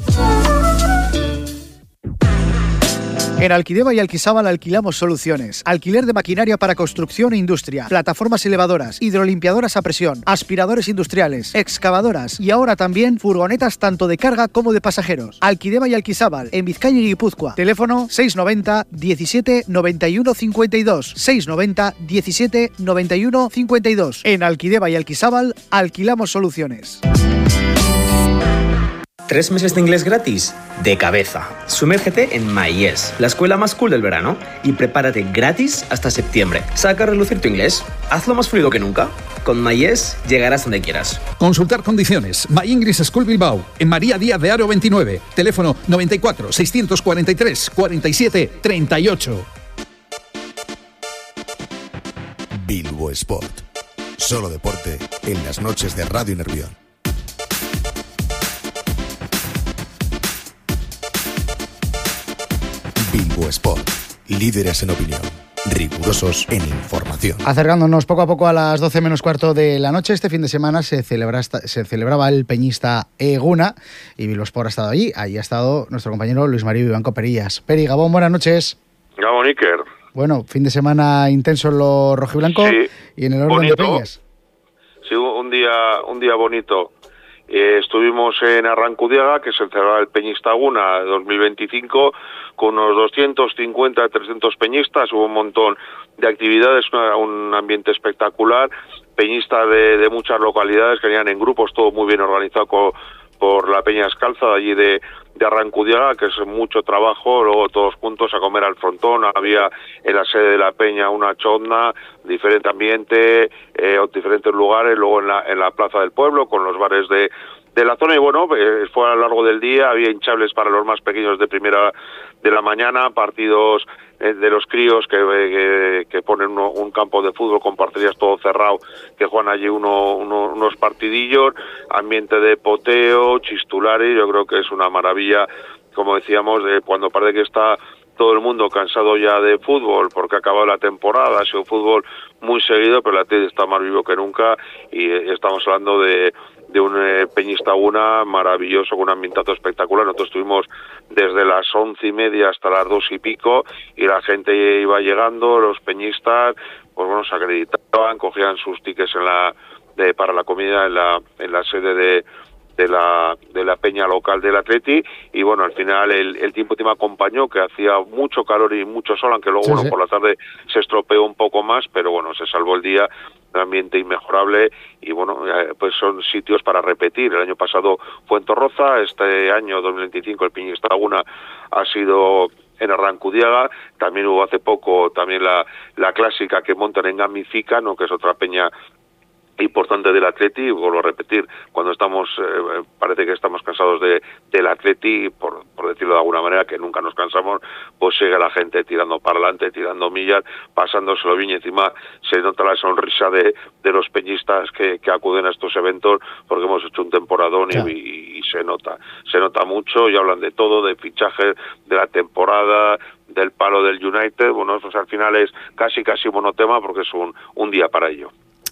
En Alquideva y Alquisábal alquilamos soluciones. Alquiler de maquinaria para construcción e industria, plataformas elevadoras, hidrolimpiadoras a presión, aspiradores industriales, excavadoras y ahora también furgonetas tanto de carga como de pasajeros. Alquideva y Alquisábal, en Vizcaya y Guipúzcoa. Teléfono 690 17 91 52. 690 17 91 52. En Alquideva y Alquisábal alquilamos soluciones. 3 meses de inglés gratis, de cabeza. Sumérgete en MyYes, la escuela más cool del verano, y prepárate gratis hasta septiembre. Saca a relucir tu inglés. Hazlo más fluido que nunca. Con MyYes llegarás donde quieras. Consultar condiciones. My English School Bilbao, en María Díaz de Haro 29. Teléfono 94 643 47 38. Bilbo Sport. Solo deporte en las noches de Radio Nervión. Bilbo Sport. Líderes en opinión. Rigurosos en información. Acercándonos poco a poco a las 12 menos cuarto de la noche, este fin de semana se celebraba el peñista Eguna y Bilbo Sport ha estado allí. Ahí ha estado nuestro compañero Luis María Vivanco Perillas. Peri, Gabón, buenas noches. Gabón, Iker. Bueno, fin de semana intenso en lo rojiblanco, sí, y en el orden bonito de peñas. Sí, un día bonito. Estuvimos en Arrancudiaga, que se celebraba el Peñista Eguna 2025, con unos 250, 300 peñistas. Hubo un montón de actividades, un ambiente espectacular. Peñistas de muchas localidades que venían en grupos, todo muy bien organizado por la Peña Descalza de allí de Arrancudiaga, que es mucho trabajo. Luego todos juntos a comer al frontón. Había en la sede de la Peña una chotna, diferente ambiente, diferentes lugares. Luego en la plaza del pueblo con los bares de la zona. Y bueno, fue a lo largo del día. Había hinchables para los más pequeños de primera de la mañana, partidos de los críos que ponen un campo de fútbol con parcerías todo cerrado, que juegan allí unos partidillos, ambiente de poteo, chistulares. Yo creo que es una maravilla, como decíamos, cuando parece que está todo el mundo cansado ya de fútbol porque ha acabado la temporada, ha sido fútbol muy seguido, pero el Athletic está más vivo que nunca y estamos hablando de un Peñista Eguna maravilloso, con un ambientazo espectacular. Nosotros estuvimos desde las 11:30 hasta las 2 y pico y la gente iba llegando, los peñistas, pues bueno, se acreditaban, cogían sus tickets para la comida en la sede de la peña local del Atleti. Y bueno, al final el tiempo me acompañó, que hacía mucho calor y mucho sol, aunque luego sí. Por la tarde se estropeó un poco más, pero bueno, se salvó el día, un ambiente inmejorable. Y bueno, pues son sitios para repetir. El año pasado fue en Torroza, este año 2025 el Peñista Eguna ha sido en Arrancudiaga. También hubo hace poco también la clásica que montan en Gamifica, ¿no?, que es otra peña importante del Atleti. Vuelvo a repetir, cuando estamos parece que estamos cansados del Atleti, por decirlo de alguna manera, que nunca nos cansamos, pues sigue la gente tirando para adelante, tirando millas, pasándoselo bien, y encima se nota la sonrisa de los peñistas que acuden a estos eventos, porque hemos hecho un temporadón. Claro. y se nota mucho, y hablan de todo, de fichajes, de la temporada, del palo del United. Bueno, pues al final es casi monotema, porque es un día para ello.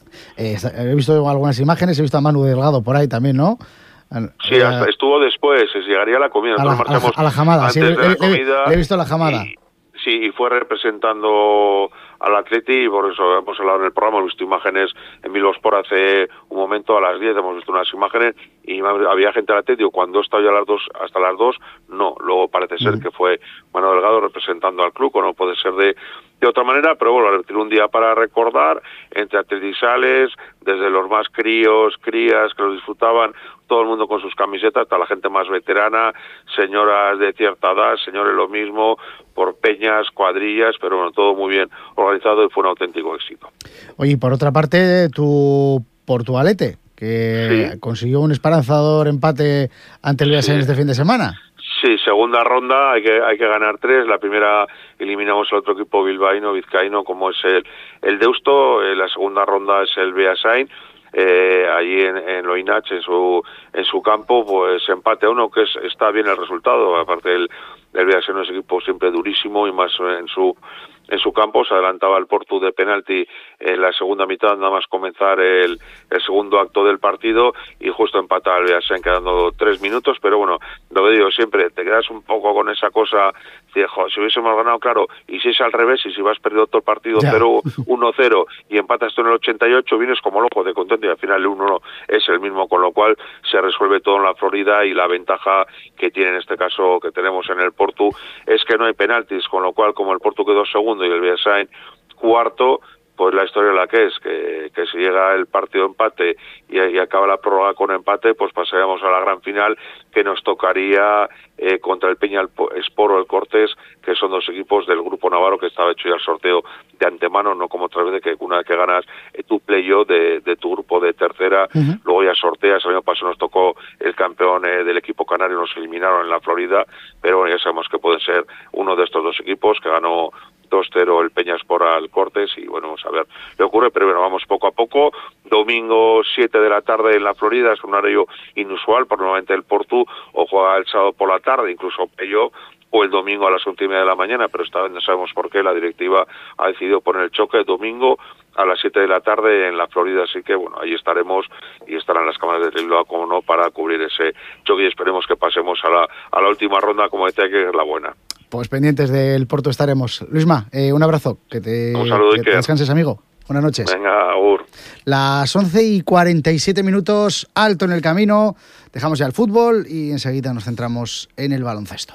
He visto algunas imágenes, he visto a Manu Delgado por ahí también, ¿no? Sí, estuvo después, llegaría la comida. A la jamada, sí, le he visto la jamada. y fue representando al Atleti, y por eso hemos hablado en el programa, hemos visto imágenes en Bilbao Sport hace un momento, a las 10 hemos visto unas imágenes y había gente del Atleti, cuando estaba ya hasta las 2, no, luego parece ser que fue Manu Delgado representando al club, o no puede ser de otra manera, pero bueno, repetir un día para recordar, entre atletisales, desde los más crías que lo disfrutaban, todo el mundo con sus camisetas, hasta la gente más veterana, señoras de cierta edad, señores lo mismo, por peñas, cuadrillas, pero bueno, todo muy bien organizado y fue un auténtico éxito. Oye, y por otra parte, tu Portugalete, que consiguió un esperanzador empate ante el Villasain este fin de semana. Sí, segunda ronda, hay que ganar 3. La primera eliminamos al otro equipo vizcaíno, como es el Deusto. La segunda ronda es el Villasain. Allí en Loinach, en su campo, pues empate a 1, que está bien el resultado. Aparte el Villasain es un equipo siempre durísimo, y más en su campo. Se adelantaba el Portu de penalti en la segunda mitad, nada más comenzar el segundo acto del partido, y justo empataba el Villasain quedando 3 minutos. Pero bueno, lo que digo siempre, te quedas un poco con esa cosa de, si hubiésemos ganado, claro, y si es al revés, y si vas perdiendo todo el partido 1-0 y empatas tú en el 88, vienes como loco de contento, y al final el 1-1 es el mismo, con lo cual se resuelve todo en la Florida, y la ventaja que tiene en este caso que tenemos en el Portu es que no hay penaltis, con lo cual, como el Portu quedó segundo y el Villasain cuarto, pues la historia es la que es, que si llega el partido empate y acaba la prórroga con empate, pues pasaríamos a la gran final, que nos tocaría contra el Peña Sport o el Cortés, que son 2 equipos del Grupo Navarro, que estaba hecho ya el sorteo de antemano, no como otras veces que una vez que ganas tu play-off de tu grupo de tercera, luego ya sorteas. El año pasado nos tocó el campeón del equipo canario, nos eliminaron en la Florida, pero bueno, ya sabemos que puede ser uno de estos 2 equipos, que ganó 2-0 el Peñaspor al Cortés, y bueno, vamos a ver qué ocurre, pero bueno, vamos poco a poco. Domingo 7 de la tarde en la Florida, es un horario inusual, por normalmente el Portu o juega el sábado por la tarde, incluso Pello, o el domingo a las 11:30 de la mañana, pero esta vez no sabemos por qué la directiva ha decidido poner el choque domingo a las 7 de la tarde en la Florida, así que bueno, ahí estaremos, y estarán las cámaras de Bilbao, como no, para cubrir ese choque, y esperemos que pasemos a la última ronda, como decía, que es la buena. Pues pendientes del Porto estaremos. Luisma, un abrazo, un saludo, que descanses, amigo. Buenas noches. Venga, agur. Las 11:47, alto en el camino, dejamos ya el fútbol y enseguida nos centramos en el baloncesto.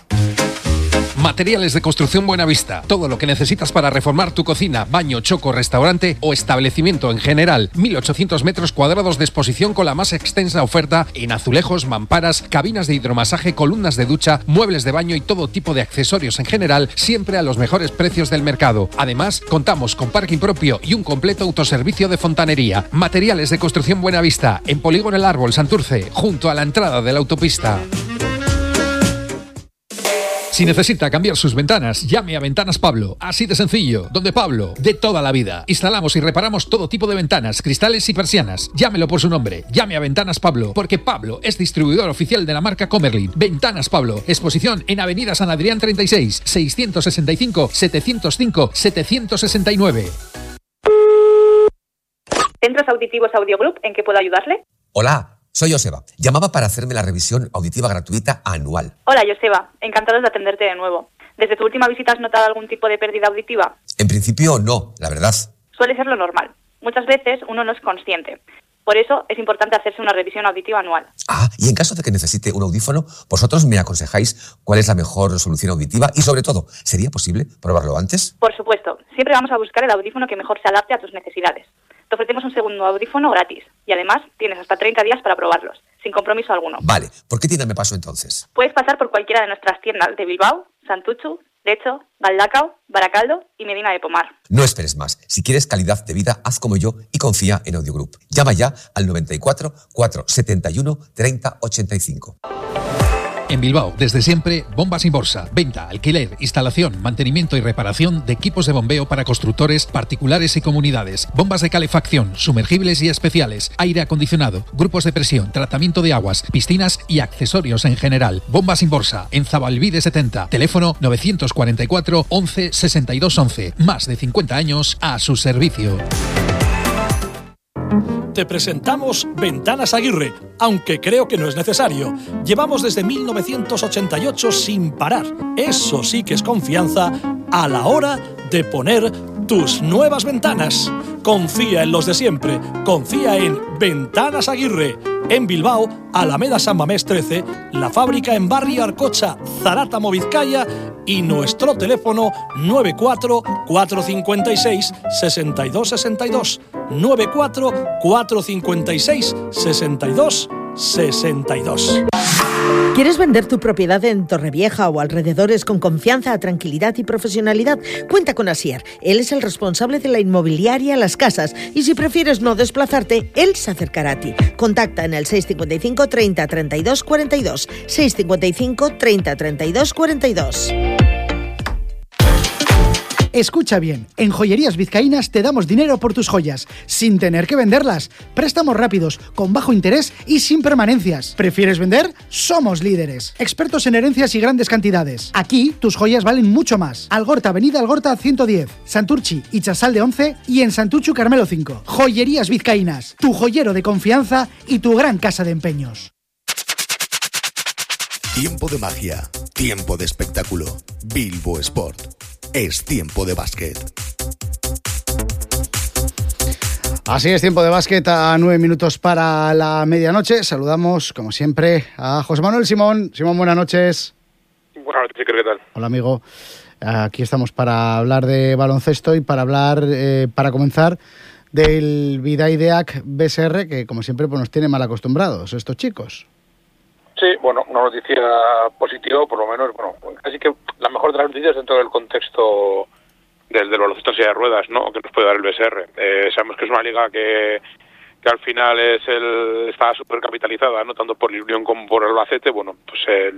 Materiales de Construcción Buenavista. Todo lo que necesitas para reformar tu cocina, baño, choco, restaurante o establecimiento en general. 1.800 metros cuadrados de exposición con la más extensa oferta en azulejos, mamparas, cabinas de hidromasaje, columnas de ducha, muebles de baño y todo tipo de accesorios en general, siempre a los mejores precios del mercado. Además, contamos con parking propio y un completo autoservicio de fontanería. Materiales de Construcción Buenavista, en Polígono El Árbol, Santurce, junto a la entrada de la autopista. Si necesita cambiar sus ventanas, llame a Ventanas Pablo. Así de sencillo, donde Pablo, de toda la vida. Instalamos y reparamos todo tipo de ventanas, cristales y persianas. Llámelo por su nombre. Llame a Ventanas Pablo, porque Pablo es distribuidor oficial de la marca Comerlin. Ventanas Pablo. Exposición en Avenida San Adrián 36, 665 705 769. Centros Auditivos Audio Group, ¿en qué puedo ayudarle? Hola. Soy Joseba. Llamaba para hacerme la revisión auditiva gratuita anual. Hola, Joseba. Encantados de atenderte de nuevo. ¿Desde tu última visita has notado algún tipo de pérdida auditiva? En principio no, la verdad. Suele ser lo normal. Muchas veces uno no es consciente. Por eso es importante hacerse una revisión auditiva anual. Y en caso de que necesite un audífono, vosotros me aconsejáis cuál es la mejor solución auditiva y, sobre todo, ¿sería posible probarlo antes? Por supuesto. Siempre vamos a buscar el audífono que mejor se adapte a tus necesidades. Te ofrecemos un segundo audífono gratis y además tienes hasta 30 días para probarlos, sin compromiso alguno. Vale, ¿por qué tienda me paso entonces? Puedes pasar por cualquiera de nuestras tiendas de Bilbao, Santutxu, Lecho, Galdakao, Baracaldo y Medina de Pomar. No esperes más. Si quieres calidad de vida, haz como yo y confía en Audio Group. Llama ya al 94 471 30 85. En Bilbao, desde siempre, Bombas Inborsa. Venta, alquiler, instalación, mantenimiento y reparación de equipos de bombeo para constructores, particulares y comunidades. Bombas de calefacción, sumergibles y especiales, aire acondicionado, grupos de presión, tratamiento de aguas, piscinas y accesorios en general. Bombas Inborsa, en Zabalbide 70. Teléfono 944 11 62 11. Más de 50 años a su servicio. Te presentamos Ventanas Aguirre, aunque creo que no es necesario. Llevamos desde 1988 sin parar. Eso sí que es confianza a la hora de poner tus nuevas ventanas. Confía en los de siempre, confía en Ventanas Aguirre. En Bilbao, Alameda San Mamés 13, la fábrica en Barrio Arcocha, Zarátamo, Vizcaya, y nuestro teléfono 94 456 6262, 94 456 6262. ¿Quieres vender tu propiedad en Torrevieja o alrededores con confianza, tranquilidad y profesionalidad? Cuenta con Asier. Él es el responsable de la inmobiliaria Las Casas y si prefieres no desplazarte, él se acercará a ti. Contacta en el 655 30 32 42, 655 30 32 42. Escucha bien, en Joyerías Vizcaínas te damos dinero por tus joyas, sin tener que venderlas. Préstamos rápidos, con bajo interés y sin permanencias. ¿Prefieres vender? Somos líderes. Expertos en herencias y grandes cantidades. Aquí, tus joyas valen mucho más. Algorta, Avenida Algorta 110, Santurchi y Chasalde 11 y en Santuchu Carmelo 5. Joyerías Vizcaínas, tu joyero de confianza y tu gran casa de empeños. Tiempo de magia, tiempo de espectáculo. Bilbo Sport. Es tiempo de básquet. Así es, tiempo de básquet a 9 minutos para la medianoche. Saludamos, como siempre, a José Manuel Simón. Simón, buenas noches. Buenas noches, ¿qué tal? Hola, amigo. Aquí estamos para hablar de baloncesto y para hablar, para comenzar, del Bidaideac BSR, que como siempre pues, nos tiene mal acostumbrados estos chicos. Sí, bueno, una noticia positiva, por lo menos, bueno, así que la mejor de las noticias dentro del contexto del baloncesto en silla de ruedas, ¿no?, que nos puede dar el BSR. Sabemos que es una liga que al final está súper capitalizada, no tanto por el Unión como por el Albacete. Bueno, pues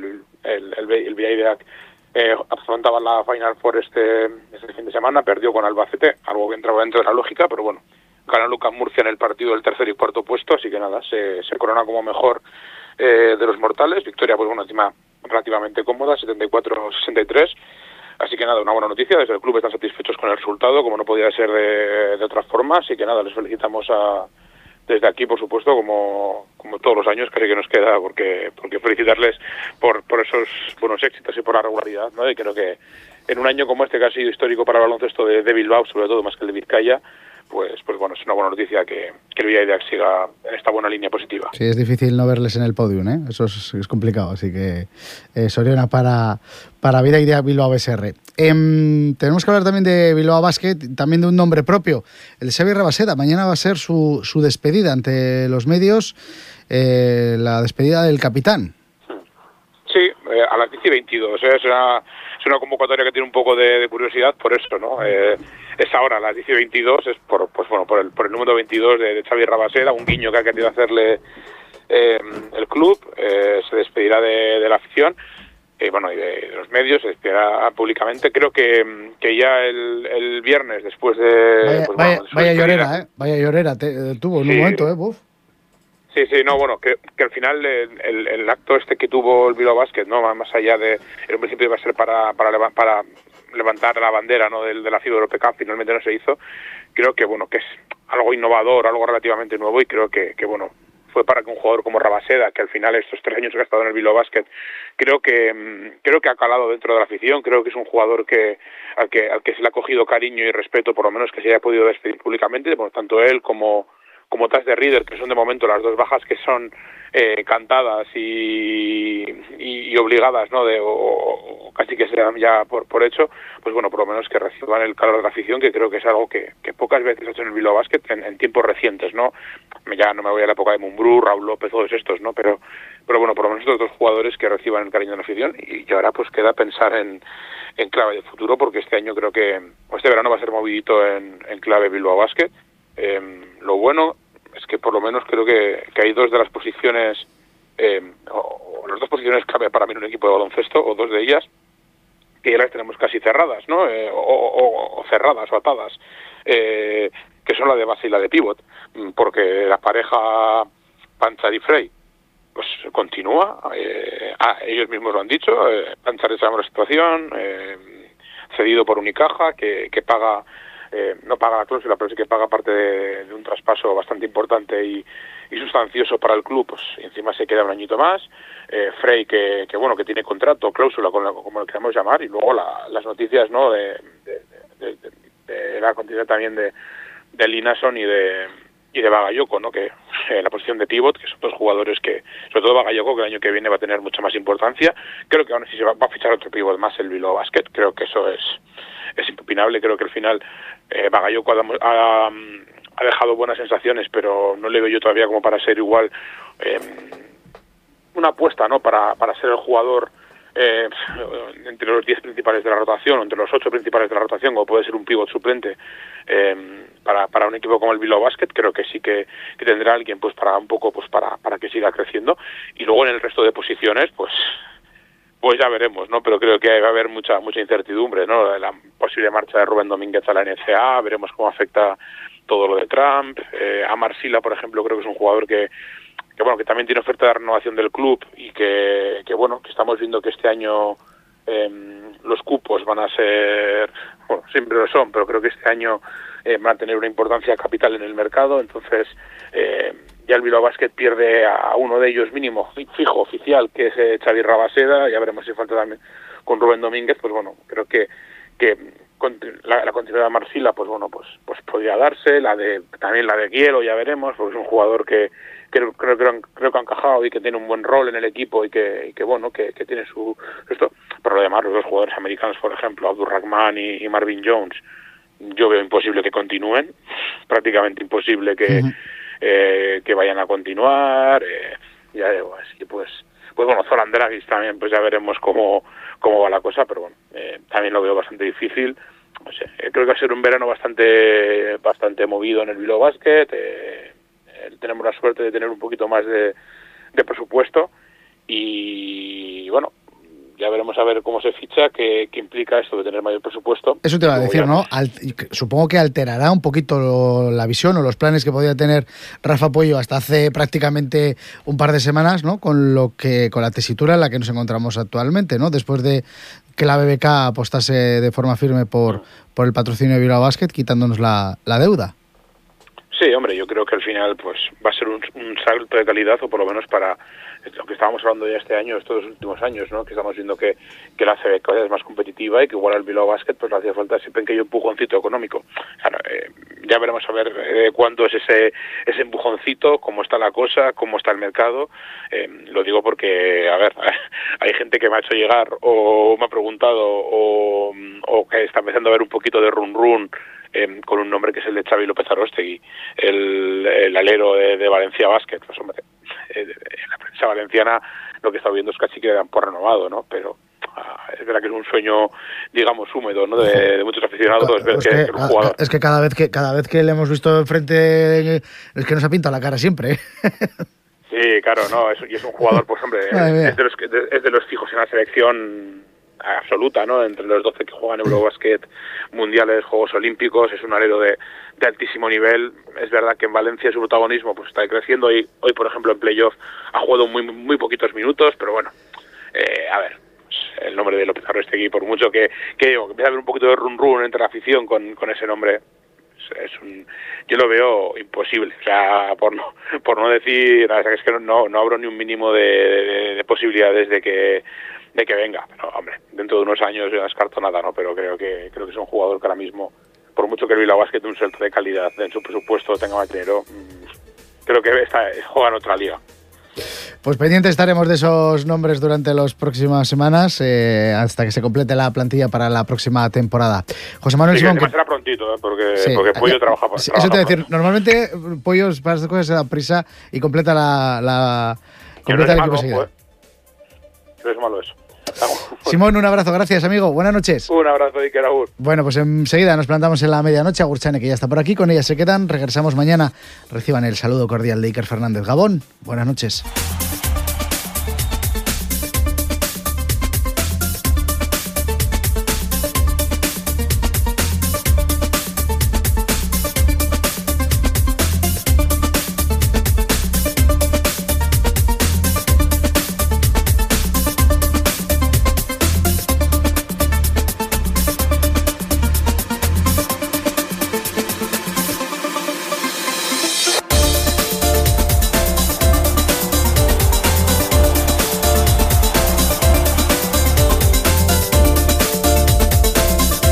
el Bidaideac afrontaba la Final Four este fin de semana, perdió con Albacete, algo que entraba dentro de la lógica, pero bueno, ganó Lucas Murcia en el partido del tercer y cuarto puesto, así que nada, se corona como mejor de los mortales. Victoria, pues bueno, encima relativamente cómoda, 74-63, así que nada, una buena noticia. Desde el club están satisfechos con el resultado, como no podía ser de otra forma, así que nada, les felicitamos desde aquí, por supuesto, como todos los años, casi que nos queda, porque felicitarles por esos buenos éxitos y por la regularidad, ¿no? Y creo que en un año como este, que ha sido histórico para el baloncesto de Bilbao, sobre todo más que el de Vizcaya, pues bueno, es una buena noticia que el Bidaideac siga en esta buena línea positiva. Sí, es difícil no verles en el podium, ¿eh? Eso es complicado, así que Soriona para Bidaideac Bilbao BSR. Tenemos que hablar también de Bilbao Basket, también de un nombre propio, el de Xavi Rabaseda. Mañana va a ser su despedida ante los medios, la despedida del capitán. Sí, a las 10:22, es una convocatoria que tiene un poco de curiosidad por eso, ¿no? Es ahora, a las 10:22, es por el número 22 de Xavi Rabaseda, un guiño que ha querido hacerle el club. Se despedirá de la afición, y de los medios, se despedirá públicamente. Creo que ya el viernes, después de... Vaya llorera, vaya llorera tuvo en un momento, uf. Sí, no, bueno, que al final el acto que tuvo el Bilbao Basket, ¿no?, más allá de, en un principio iba a ser para levantar la bandera, ¿no?, de la FIBA Europe Cup, finalmente no se hizo. Creo que que es algo innovador, algo relativamente nuevo, y creo que fue para que un jugador como Rabaseda, que al final estos 3 años que ha estado en el Bilbao Basket, creo que ha calado dentro de la afición. Creo que es un jugador al que se le ha cogido cariño y respeto, por lo menos que se haya podido despedir públicamente, tanto él como Taz de Reader, que son de momento las dos bajas que son cantadas y obligadas, ¿no?, o casi que sean ya por hecho, pues bueno, por lo menos que reciban el calor de la afición, que creo que es algo que pocas veces ha hecho en el Bilbao Basket en tiempos recientes, ¿no? Ya no me voy a la época de Mumbrú, Raúl López, todos estos, ¿no? Pero bueno, por lo menos estos dos jugadores que reciban el cariño de la afición, y ahora pues queda pensar en clave de futuro, porque este año creo que, este verano va a ser movidito en clave Bilbao Basket. Lo bueno es que por lo menos creo que hay dos de las posiciones, o las dos posiciones clave para mí en un equipo de baloncesto, o dos de ellas, que ya las tenemos casi cerradas, ¿no? O cerradas o atadas, que son la de base y la de pivot, porque la pareja Panchar y Frey pues continúa, ellos mismos lo han dicho. Panchar es la situación, cedido por Unicaja, que paga no paga la cláusula, pero sí que paga parte de un traspaso bastante importante y sustancioso para el club, pues encima se queda un añito más. Frey, que tiene contrato, cláusula, como lo queramos llamar, y luego las noticias, ¿no?, de la continuidad también de Linason y de Bagayoko, ¿no?, que en la posición de pívot, que son dos jugadores que, sobre todo Bagayoko, que el año que viene va a tener mucha más importancia. Creo que aún así se va a fichar otro pívot más, el Bilbao Basket. Creo que eso es impepinable. Creo que al final Bagayoko ha dejado buenas sensaciones, pero no le veo yo todavía como para ser igual una apuesta, ¿no?, para ser el jugador entre los 10 principales de la rotación o entre los 8 principales de la rotación, o puede ser un pívot suplente para un equipo como el Bilbao Basket. Creo que sí que tendrá alguien pues para un poco pues para que siga creciendo, y luego en el resto de posiciones pues ya veremos, ¿no? Pero creo que va a haber mucha incertidumbre, ¿no? La posible marcha de Rubén Domínguez a la NCAA, veremos cómo afecta todo lo de Trump. A Marsila, por ejemplo, creo que es un jugador que también tiene oferta de renovación del club, y que estamos viendo que este año los cupos van a ser, siempre lo son, pero creo que este año van a tener una importancia capital en el mercado. Entonces ya el Bilbao Basket pierde a uno de ellos mínimo, fijo, oficial, que es Xavi Rabaseda. Ya veremos si falta también con Rubén Domínguez. Pues creo que la continuidad de Marsila pues podría darse, también la de Guielo, ya veremos, porque es un jugador que creo que ha encajado y que tiene un buen rol en el equipo y que tiene su esto. Pero además los dos jugadores americanos, por ejemplo, Abdurrahman y Marvin Jones, yo veo imposible que continúen, prácticamente imposible que vayan a continuar. Ya digo, así pues Zoran Dragic también, pues ya veremos cómo va la cosa, pero también lo veo bastante difícil. No sé, creo que va a ser un verano bastante movido en el Bilbao Basket. Tenemos la suerte de tener un poquito más de presupuesto, y ya veremos a ver cómo se ficha, qué implica esto de tener mayor presupuesto. Eso te iba a decir, ¿no? Supongo que alterará un poquito la visión o los planes que podía tener Rafa Puello hasta hace prácticamente un par de semanas, ¿no? Con la tesitura en la que nos encontramos actualmente, ¿no? Después de que la BBK apostase de forma firme por el patrocinio de Bilbao Basket, quitándonos la deuda. Sí, hombre, yo creo que al final pues va a ser un salto de calidad, o por lo menos para lo que estábamos hablando ya este año, estos últimos años, ¿no? Que estamos viendo que la CB cada vez es más competitiva, y que igual al Bilbao Basket pues le hacía falta ese pequeño empujoncito económico. O sea, ya veremos a ver cuánto es ese empujoncito, cómo está la cosa, cómo está el mercado. Lo digo porque, a ver, hay gente que me ha hecho llegar o me ha preguntado o que está empezando a ver un poquito de run con un nombre que es el de Xavi López Arostegui, el alero de Valencia Basket. Pues hombre, en la prensa valenciana lo que está viendo es casi que le dan por renovado, ¿no? Pero es verdad que es un sueño, digamos, húmedo, ¿no? De muchos aficionados ver que un jugador. Es que cada vez que le hemos visto enfrente es que nos ha pintado la cara siempre. Sí, claro, no, y es un jugador, pues hombre, es de los fijos en la selección absoluta, ¿no? Entre los 12 que juegan Eurobasket, mundiales, Juegos Olímpicos. Es un alero de altísimo nivel. Es verdad que en Valencia su protagonismo pues está creciendo, y hoy por ejemplo en playoff ha jugado muy poquitos minutos, pero a ver, pues, el nombre de López Arostegui, por mucho que empieza a haber un poquito de run entre la afición con ese nombre, yo lo veo imposible. O sea, por no decir, es que no abro ni un mínimo de posibilidades de que venga. Pero hombre, dentro de unos años yo no descarto nada, ¿no? Pero creo que es un jugador que ahora mismo, por mucho que el Bilbao Basket un salto de calidad en su presupuesto tenga más dinero, creo que juega en otra liga. Pues pendientes estaremos de esos nombres durante las próximas semanas, hasta que se complete la plantilla para la próxima temporada. José Manuel Simón. Que será prontito, porque Pollo trabaja para eso te voy a decir, normalmente Pollo para estas cosas se da prisa y completa la completa el equipo seguido. No es malo eso. Simón, un abrazo, gracias amigo, buenas noches. Un abrazo, Iker, agur. Bueno, pues enseguida nos plantamos en la medianoche. Agurchane, que ya está por aquí, con ella se quedan. Regresamos mañana. Reciban el saludo cordial de Iker Fernández. Gabón, buenas noches.